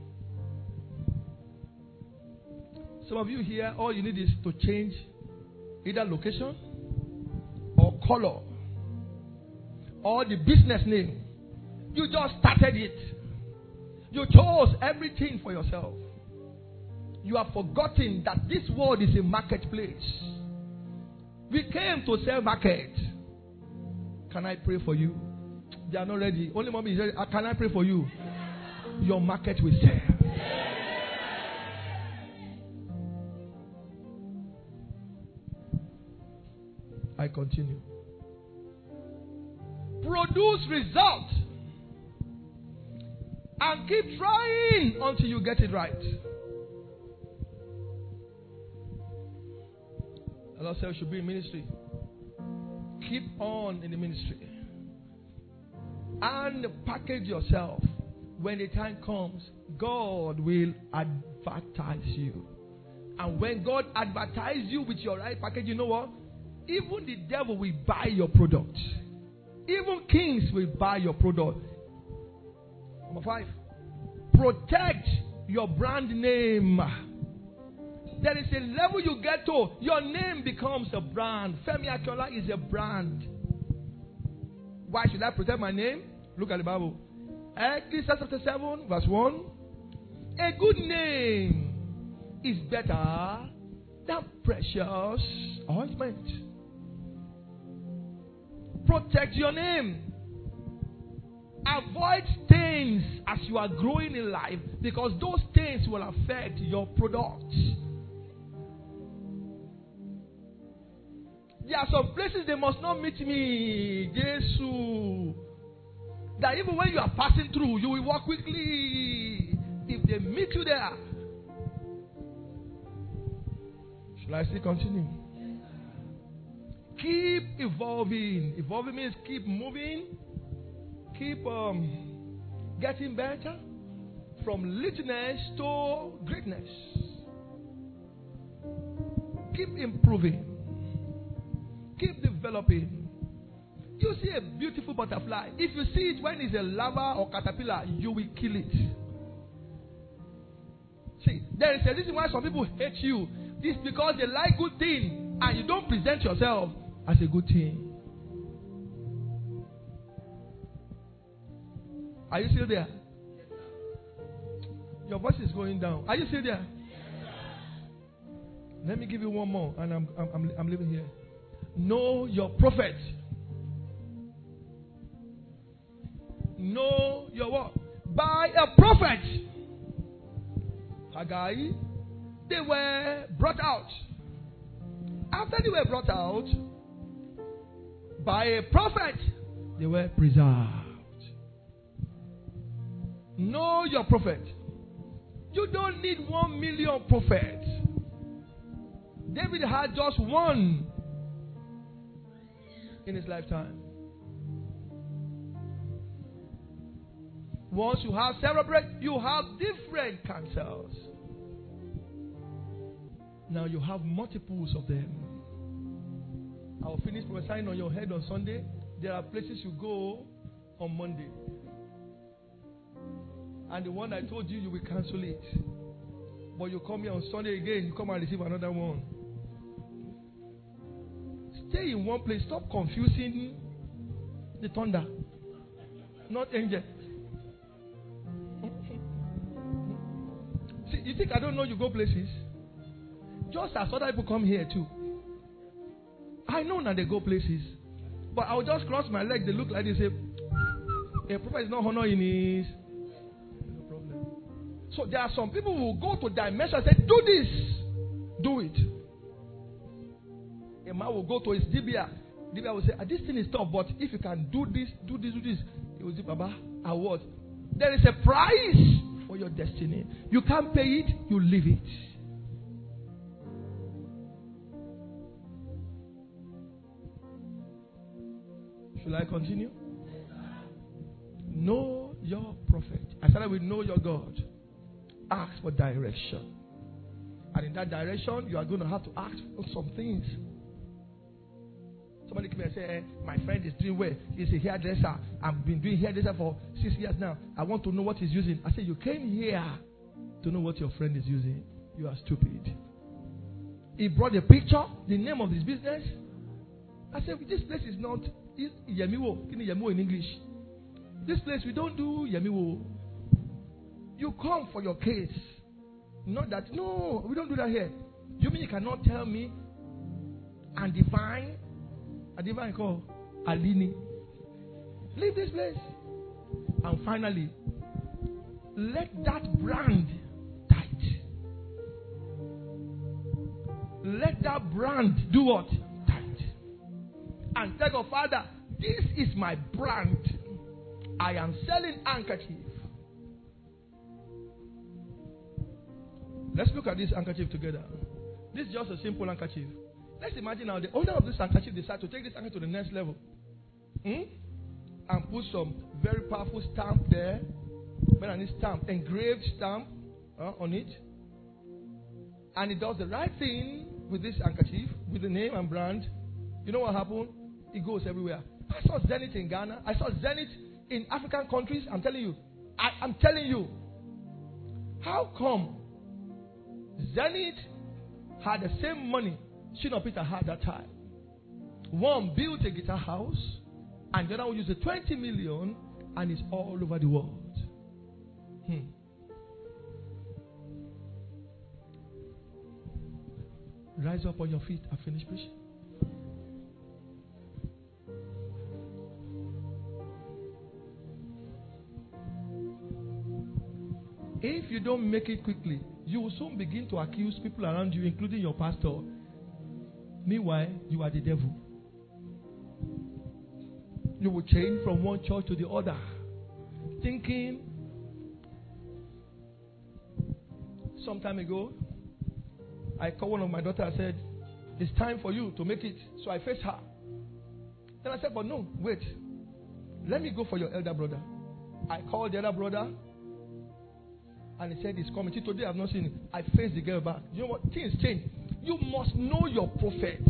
Some of you here, all you need is to change either location or color or the business name. You just started it. You chose everything for yourself. You have forgotten that this world is a marketplace. We came to sell market. Can I pray for you? They are not ready. Only mommy is ready. Can I pray for you? Your market will sell. I continue. Produce results. And keep trying until you get it right. The Lord said you should be in ministry. Keep on in the ministry. And package yourself. When the time comes, God will advertise you. And when God advertises you with your right package, you know what? Even the devil will buy your product. Even kings will buy your product. Number five. Protect your brand name. There is a level you get to. Your name becomes a brand. Femi Akinola is a brand. Why should I protect my name? Look at the Bible. Ecclesiastes chapter seven, verse one. A good name is better than precious ointment. Protect your name. Avoid stains as you are growing in life, because those stains will affect your products. There are some places they must not meet me. Jesus. That even when you are passing through, you will walk quickly. If they meet you there. Shall I still continue? Keep evolving. Evolving means keep moving. Keep um, getting better. From littleness to greatness. Keep improving. Keep developing. You see a beautiful butterfly. If you see it when it's a larva or caterpillar, you will kill it. See, there is a reason why some people hate you. It's because they like good things and you don't present yourself as a good thing. Are you still there? Your voice is going down. Are you still there? Let me give you one more, and I'm I'm I'm, I'm leaving here. Know your prophet. Know your what? By a prophet. Haggai, they were brought out. After they were brought out by a prophet, they were preserved. Know your prophet. You don't need one million prophets. David had just one in his lifetime. Once you have celebrate, you have different counsels. Now you have multiples of them. I will finish prophesying on your head on Sunday. There are places you go on Monday. And the one I told you, you will cancel it. But you come here on Sunday again, you come and receive another one. Stay in one place. Stop confusing the thunder. Not angel. See, you think I don't know you go places? Just as other people come here too. I know that they go places. But I'll just cross my leg. They look like they say, a prophet is not honoring his. No problem. So there are some people who will go to dimension and say, do this. Do it. A man will go to his Dibia. Dibia will say, this thing is tough, but if you can do this, do this, do this. He will say, Baba, I what? There is a price for your destiny. You can't pay it, you leave it. Shall I continue? Know your prophet. I started with know your God. Ask for direction. And in that direction, you are going to have to ask for some things. Somebody came and say, eh, my friend is doing well. He's a hairdresser. I've been doing hairdresser for six years now. I want to know what he's using. I said, you came here to know what your friend is using. You are stupid. He brought a picture, the name of his business. I said, this place is not is Yemiwo. Yemiwo in English. This place, we don't do Yemiwo. You come for your case. Not that, no, we don't do that here. You mean you cannot tell me and define a divine call Alini? Leave this place. And finally, let that brand tight. Let that brand do what? Tight. And tell God, Father, this is my brand. I am selling handkerchief. Let's look at this handkerchief together. This is just a simple handkerchief. Let's imagine now the owner of this handkerchief decides to take this handkerchief to the next level. Hmm? And put some very powerful stamp there. When I need stamp, engraved stamp uh, on it. And it does the right thing with this handkerchief, with the name and brand. You know what happened? It goes everywhere. I saw Zenith in Ghana. I saw Zenith in African countries. I'm telling you. I, I'm telling you. How come Zenith had the same money Shina Peter had that time? One built a guitar house, and the other one used the twenty million, and it's all over the world. Hmm. Rise up on your feet. I finish preaching. If you don't make it quickly, you will soon begin to accuse people around you, including your pastor. Meanwhile, you are the devil. You will change from one church to the other, thinking. Some time ago, I called one of my daughters and said, it's time for you to make it. So I faced her. Then I said, but no, wait. Let me go for your elder brother. I called the elder brother. And he said, he's coming. Till today, I've not seen him. I faced the girl back. You know what? Things change. You must know your prophet.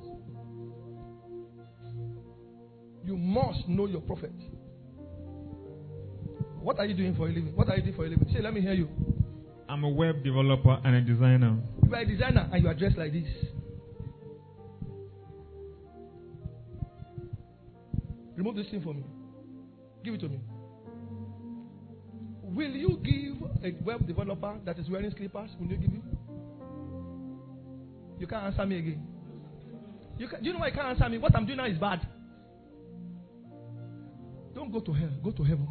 You must know your prophet. What are you doing for a living? What are you doing for a living? Say, let me hear you. I'm a web developer and a designer. You are a designer and you are dressed like this. Remove this thing for me. Give it to me. Will you give a web developer that is wearing slippers? Will you give him? You can't answer me again. You, can, you know why you can't answer me? What I'm doing now is bad. Don't go to hell. Go to heaven.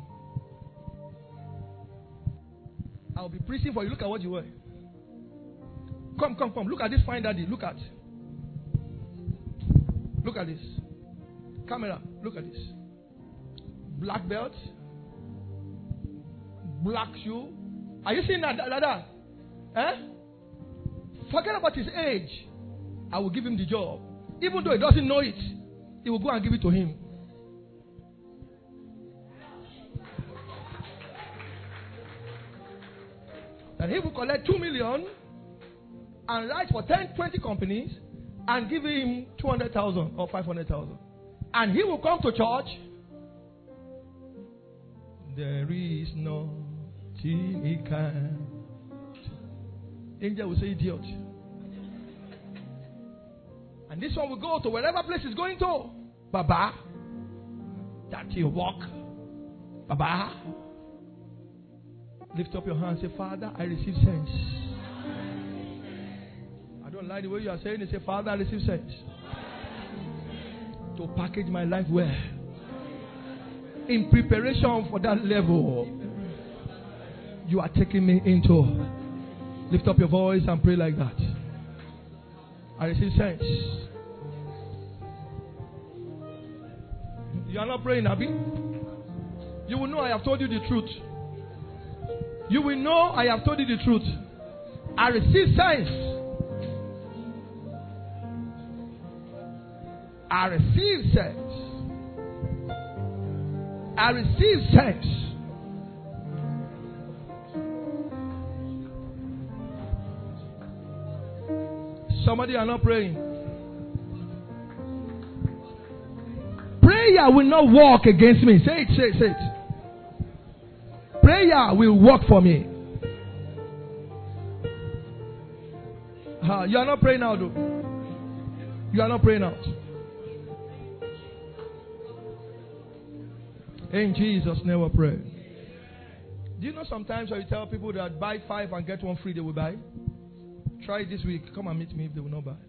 I'll be preaching for you. Look at what you wear. Come, come, come. Look at this fine daddy. Look at. Look at this. Camera. Look at this. Black belt. Black shoe. Are you seeing that, that, that? Eh? Forget about his age. I will give him the job. Even though he doesn't know it, he will go and give it to him. And he will collect two million and write for ten, twenty companies and give him two hundred thousand or five hundred thousand. And he will come to church. There is nothing he can. Angel will say, idiot. And this one will go to wherever place he's going to. Baba. That you walk. Baba. Lift up your hand and say, Father, I receive sense. I don't like the way you are saying it. Say, Father, I receive sense. To package my life well. In preparation for that level you are taking me into. Lift up your voice and pray like that. I receive sense. You are not praying, Abby. You will know I have told you the truth. You will know I have told you the truth. I receive sense. I receive sense. I receive sense. Somebody are not praying. Prayer will not work against me. Say it, say it, say it. Prayer will work for me. Uh, you are not praying out, though. You are not praying out. In Jesus' name we pray. Do you know sometimes when you tell people that buy five and get one free, they will buy? Try it this week. Come and meet me if they will not buy.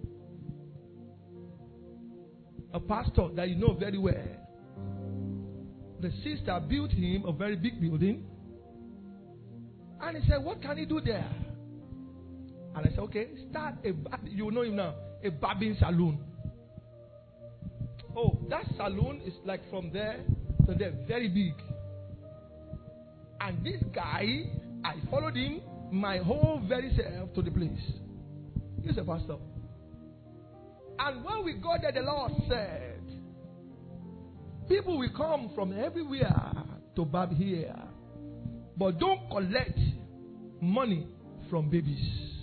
A pastor that you know very well. The sister built him a very big building. And he said, what can he do there? And I said, okay, start a, you know him now, a barbing salon. Oh, that salon is like from there to there, very big. And this guy, I followed him my whole very self to the place. He's a pastor. And when we got there, the Lord said, people will come from everywhere to barb here. But don't collect money from babies.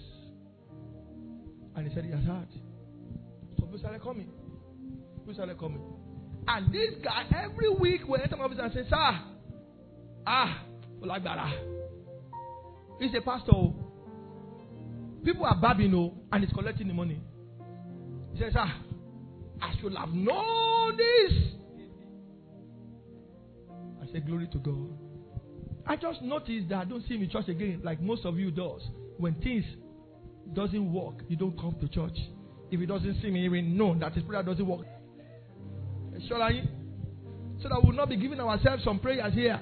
And he said he has heard. So people started coming. People started coming. And this guy, every week, when enter my office and say, sir, ah, like that. He's a pastor. People are babbing, oh, and he's collecting the money. He says, ah, I should have known this. I say, glory to God. I just noticed that I don't see him in church again, like most of you does. When things doesn't work, you don't come to church. If he doesn't see me, he will know that his prayer doesn't work. So that we will not be giving ourselves some prayers here.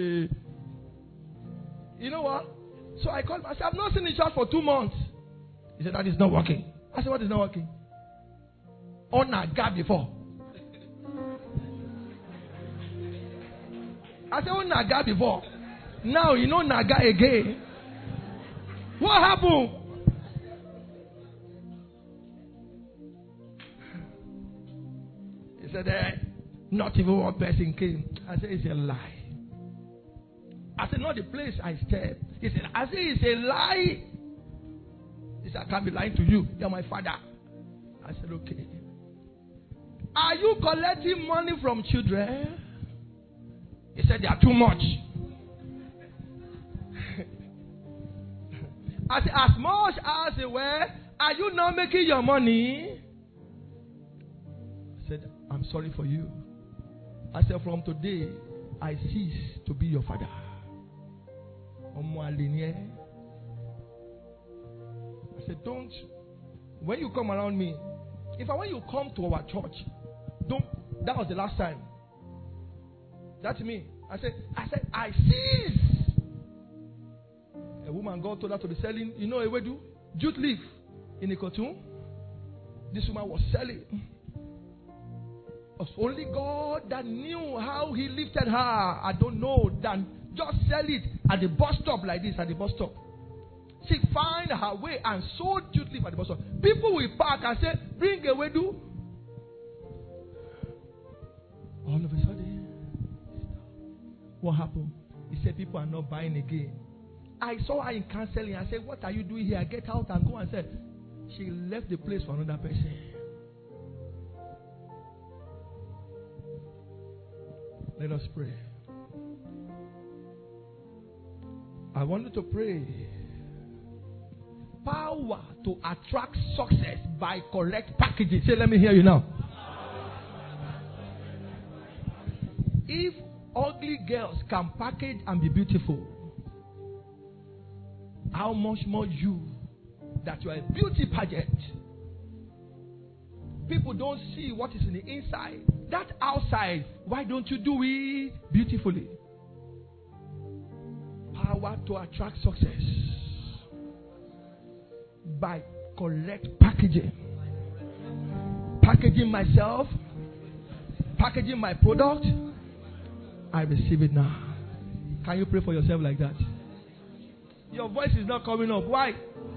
You know what? So I called him. I said, I've not seen the church for two months. He said, that is not working. I said, what is not working? On a gap before. I said, oh, Naga before. Now you know Naga again. What happened? He said, eh, not even one person came. I said, it's a lie. I said, not the place I stepped. He said, I said, it's a lie. He said, I can't be lying to you. You're my father. I said, okay. Are you collecting money from children? He said, they are too much. I said, as much as they were, are you not making your money? I said, I'm sorry for you. I said, from today, I cease to be your father. I said, don't, when you come around me, if I want you to come to our church, don't, that was the last time. That's me. I said, I said, I cease. A woman God told her to be selling, you know, a wedu, jute leaf in a cartoon. This woman was selling. It was only God that knew how He lifted her. I don't know. Then just sell it at the bus stop like this, at the bus stop. She find her way and sold jute leaf at the bus stop. People will park and say, bring a wedu. All of a sudden, what happened? He said, people are not buying again. I saw her in counseling. I said, what are you doing here? Get out and go and say. She left the place for another person. Let us pray. I want you to pray. Power to attract success by correct packaging. Say, let me hear you now. If ugly girls can package and be beautiful, how much more you, that you are a beauty pageant? People don't see what is in the inside. That outside, why don't you do it beautifully? Power to attract success by correct packaging. Packaging myself, packaging my product. I receive it now. Can you pray for yourself like that? Your voice is not coming up. Why?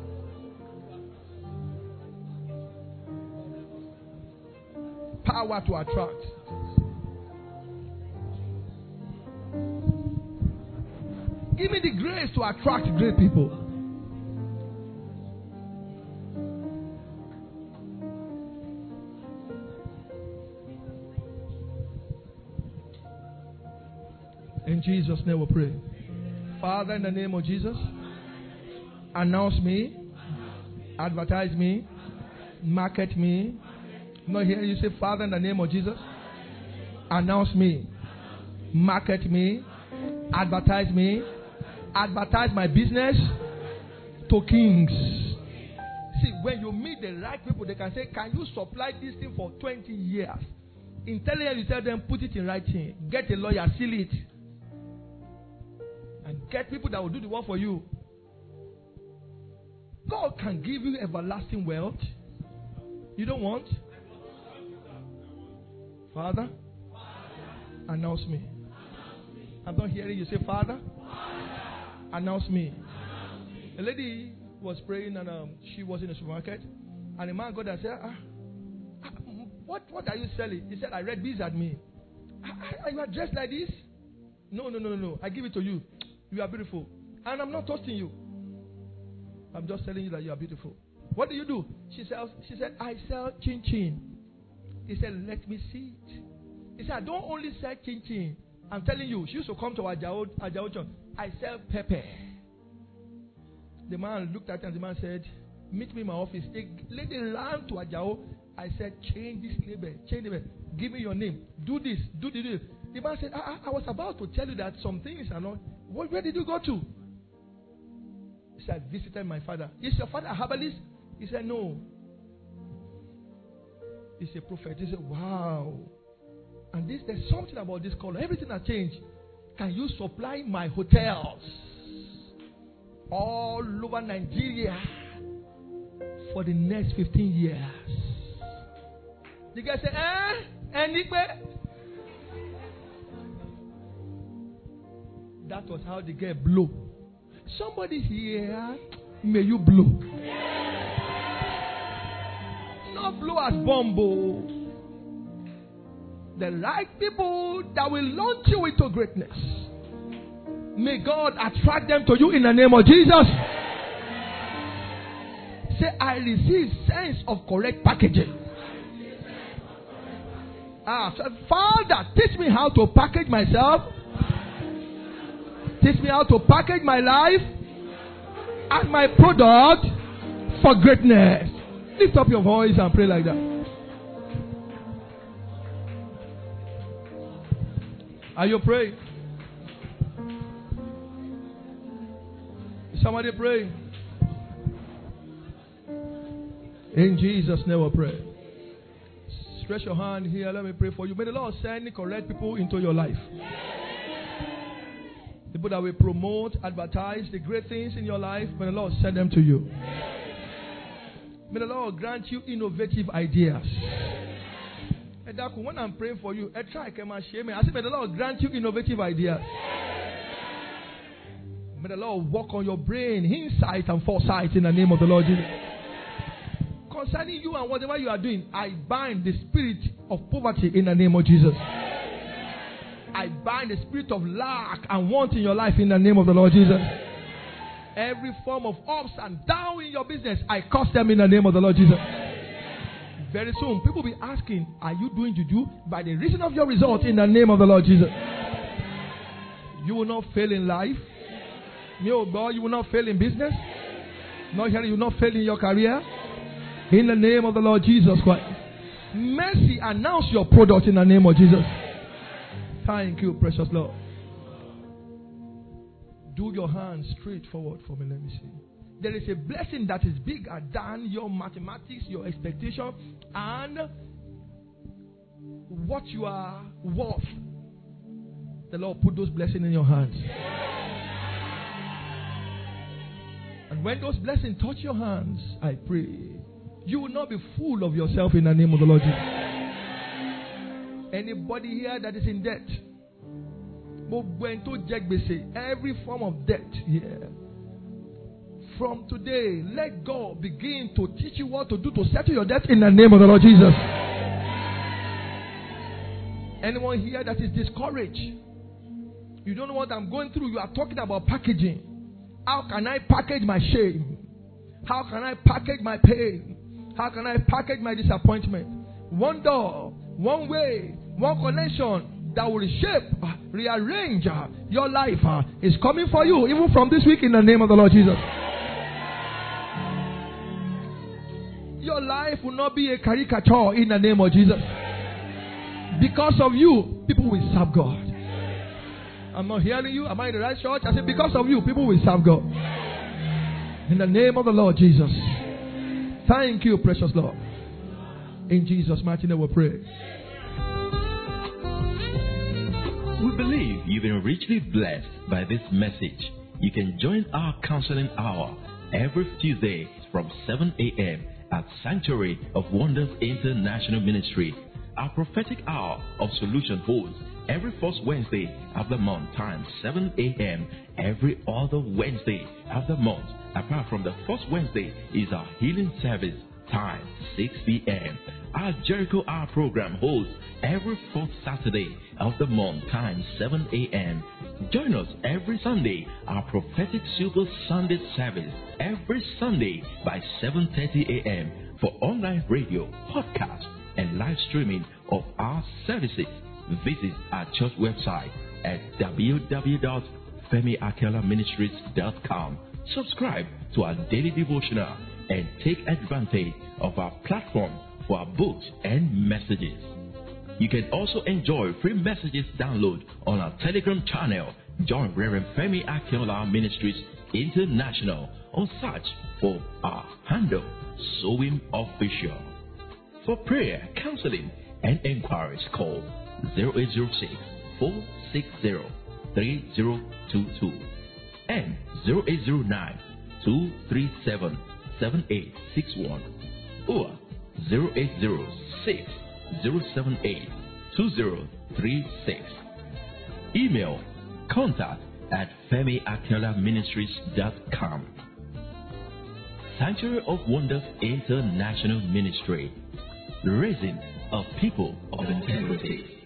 Power to attract. Give me the grace to attract great people. In Jesus' name we pray. Father, in the name of Jesus, announce me, advertise me, market me. Not here you say, Father, in the name of Jesus, announce me, market me, advertise me, advertise my business to kings. See, when you meet the right people, they can say, can you supply this thing for twenty years? In telling you, you tell them, put it in writing. Get a lawyer, seal it. And get people that will do the work for you. God can give you everlasting wealth. You don't want? Father, announce me. I'm not hearing you say, Father, announce me. A lady was praying and um, she was in a supermarket. And a man got there and said, ah, ah, what, what are you selling? He said, I read bees at me. Ah, you are dressed like this? No, no, no, no, no. I give it to you. You are beautiful. And I'm not toasting you. I'm just telling you that you are beautiful. What do you do? She said, she said I sell chin chin. He said, let me see it. He said, I don't only sell chin chin. I'm telling you, she used to come to Ajao, Ajao Church. I sell pepper. The man looked at her and the man said, meet me in my office. The lady ran to Ajao. I said, change this label. Change the label. Give me your name. Do this. Do this. The man said, I, I was about to tell you that some things are not. Where, where did you go to? He said, I visited my father. Is your father a herbalist? He said, no. He's a prophet. He said, wow. And this, there's something about this color. Everything has changed. Can you supply my hotels all over Nigeria? for the next fifteen years. The guy said, eh? Anyway. That was how the guy blew. Somebody here, may you blow. Not blow as bombo. The right people that will launch you into greatness. May God attract them to you in the name of Jesus. Say, I receive sense of correct packaging. Ah, so Father, teach me how to package myself. Teach me how to package my life and my product for greatness. Lift up your voice and pray like that. Are you praying? Somebody pray. In Jesus' name we pray. Stretch your hand here. Let me pray for you. May the Lord send correct people into your life. People that will promote, advertise the great things in your life. May the Lord send them to you. May the Lord grant you innovative ideas. When I'm praying for you, I try I say, may the Lord grant you innovative ideas. May the Lord work on your brain, insight and foresight in the name of the Lord Jesus. Concerning you and whatever you are doing, I bind the spirit of poverty in the name of Jesus. I bind the spirit of lack and want in your life in the name of the Lord Jesus. Every form of ups and downs in your business, I curse them in the name of the Lord Jesus. Very soon, people will be asking, are you doing juju? By the reason of your results in the name of the Lord Jesus. You will not fail in life. No, boy, you will not fail in business. Not here, you will not fail in your career. In the name of the Lord Jesus Christ. Mercy, announce your product in the name of Jesus. Thank you, precious Lord. Do your hands straight forward for me. Let me see. There is a blessing that is bigger than your mathematics, your expectation, and what you are worth. The Lord put those blessings in your hands. And when those blessings touch your hands, I pray, you will not be full of yourself in the name of the Lord Jesus. Anybody here that is in debt, every form of debt here, from today, let God begin to teach you what to do to settle your debt in the name of the Lord Jesus. Anyone here that is discouraged, you don't know what I'm going through, you are talking about packaging. How can I package my shame? How can I package my pain? How can I package my disappointment? One door, one way, one connection that will reshape, uh, rearrange uh, your life uh, is coming for you, even from this week in the name of the Lord Jesus. Your life will not be a caricature in the name of Jesus. Because of you, people will serve God. I'm not hearing you. Am I in the right church? I said, because of you, people will serve God. In the name of the Lord Jesus. Thank you, precious Lord. In Jesus' mighty name we pray. We believe you've been richly blessed by this message. You can join our counseling hour every Tuesday from seven a.m. at Sanctuary of Wonders International Ministry. Our prophetic hour of solution holds every first Wednesday of the month, time seven a.m. every other Wednesday of the month. Apart from the first Wednesday is our healing service, time six p.m. Our Jericho Hour program holds every fourth Saturday of the month, time seven a.m. Join us every Sunday, our prophetic Super Sunday service, every Sunday by seven thirty a.m. for online radio, podcast, and live streaming of our services. Visit our church website at w w w dot femi akela ministries dot com. Subscribe to our daily devotional and take advantage of our platform for our books and messages. You can also enjoy free messages download on our Telegram channel. Join Reverend Femi Akela Ministries International or search for our handle, Sowing Official. For prayer, counseling, and inquiries, call zero eight zero six, four six zero, three zero two two and zero eight zero nine, two three seven, seven eight six one or zero eight zero six zero seven eight two zero three six. Email contact at femi akinola ministries dot com. Sanctuary of Wonders International Ministry, raising a people of integrity.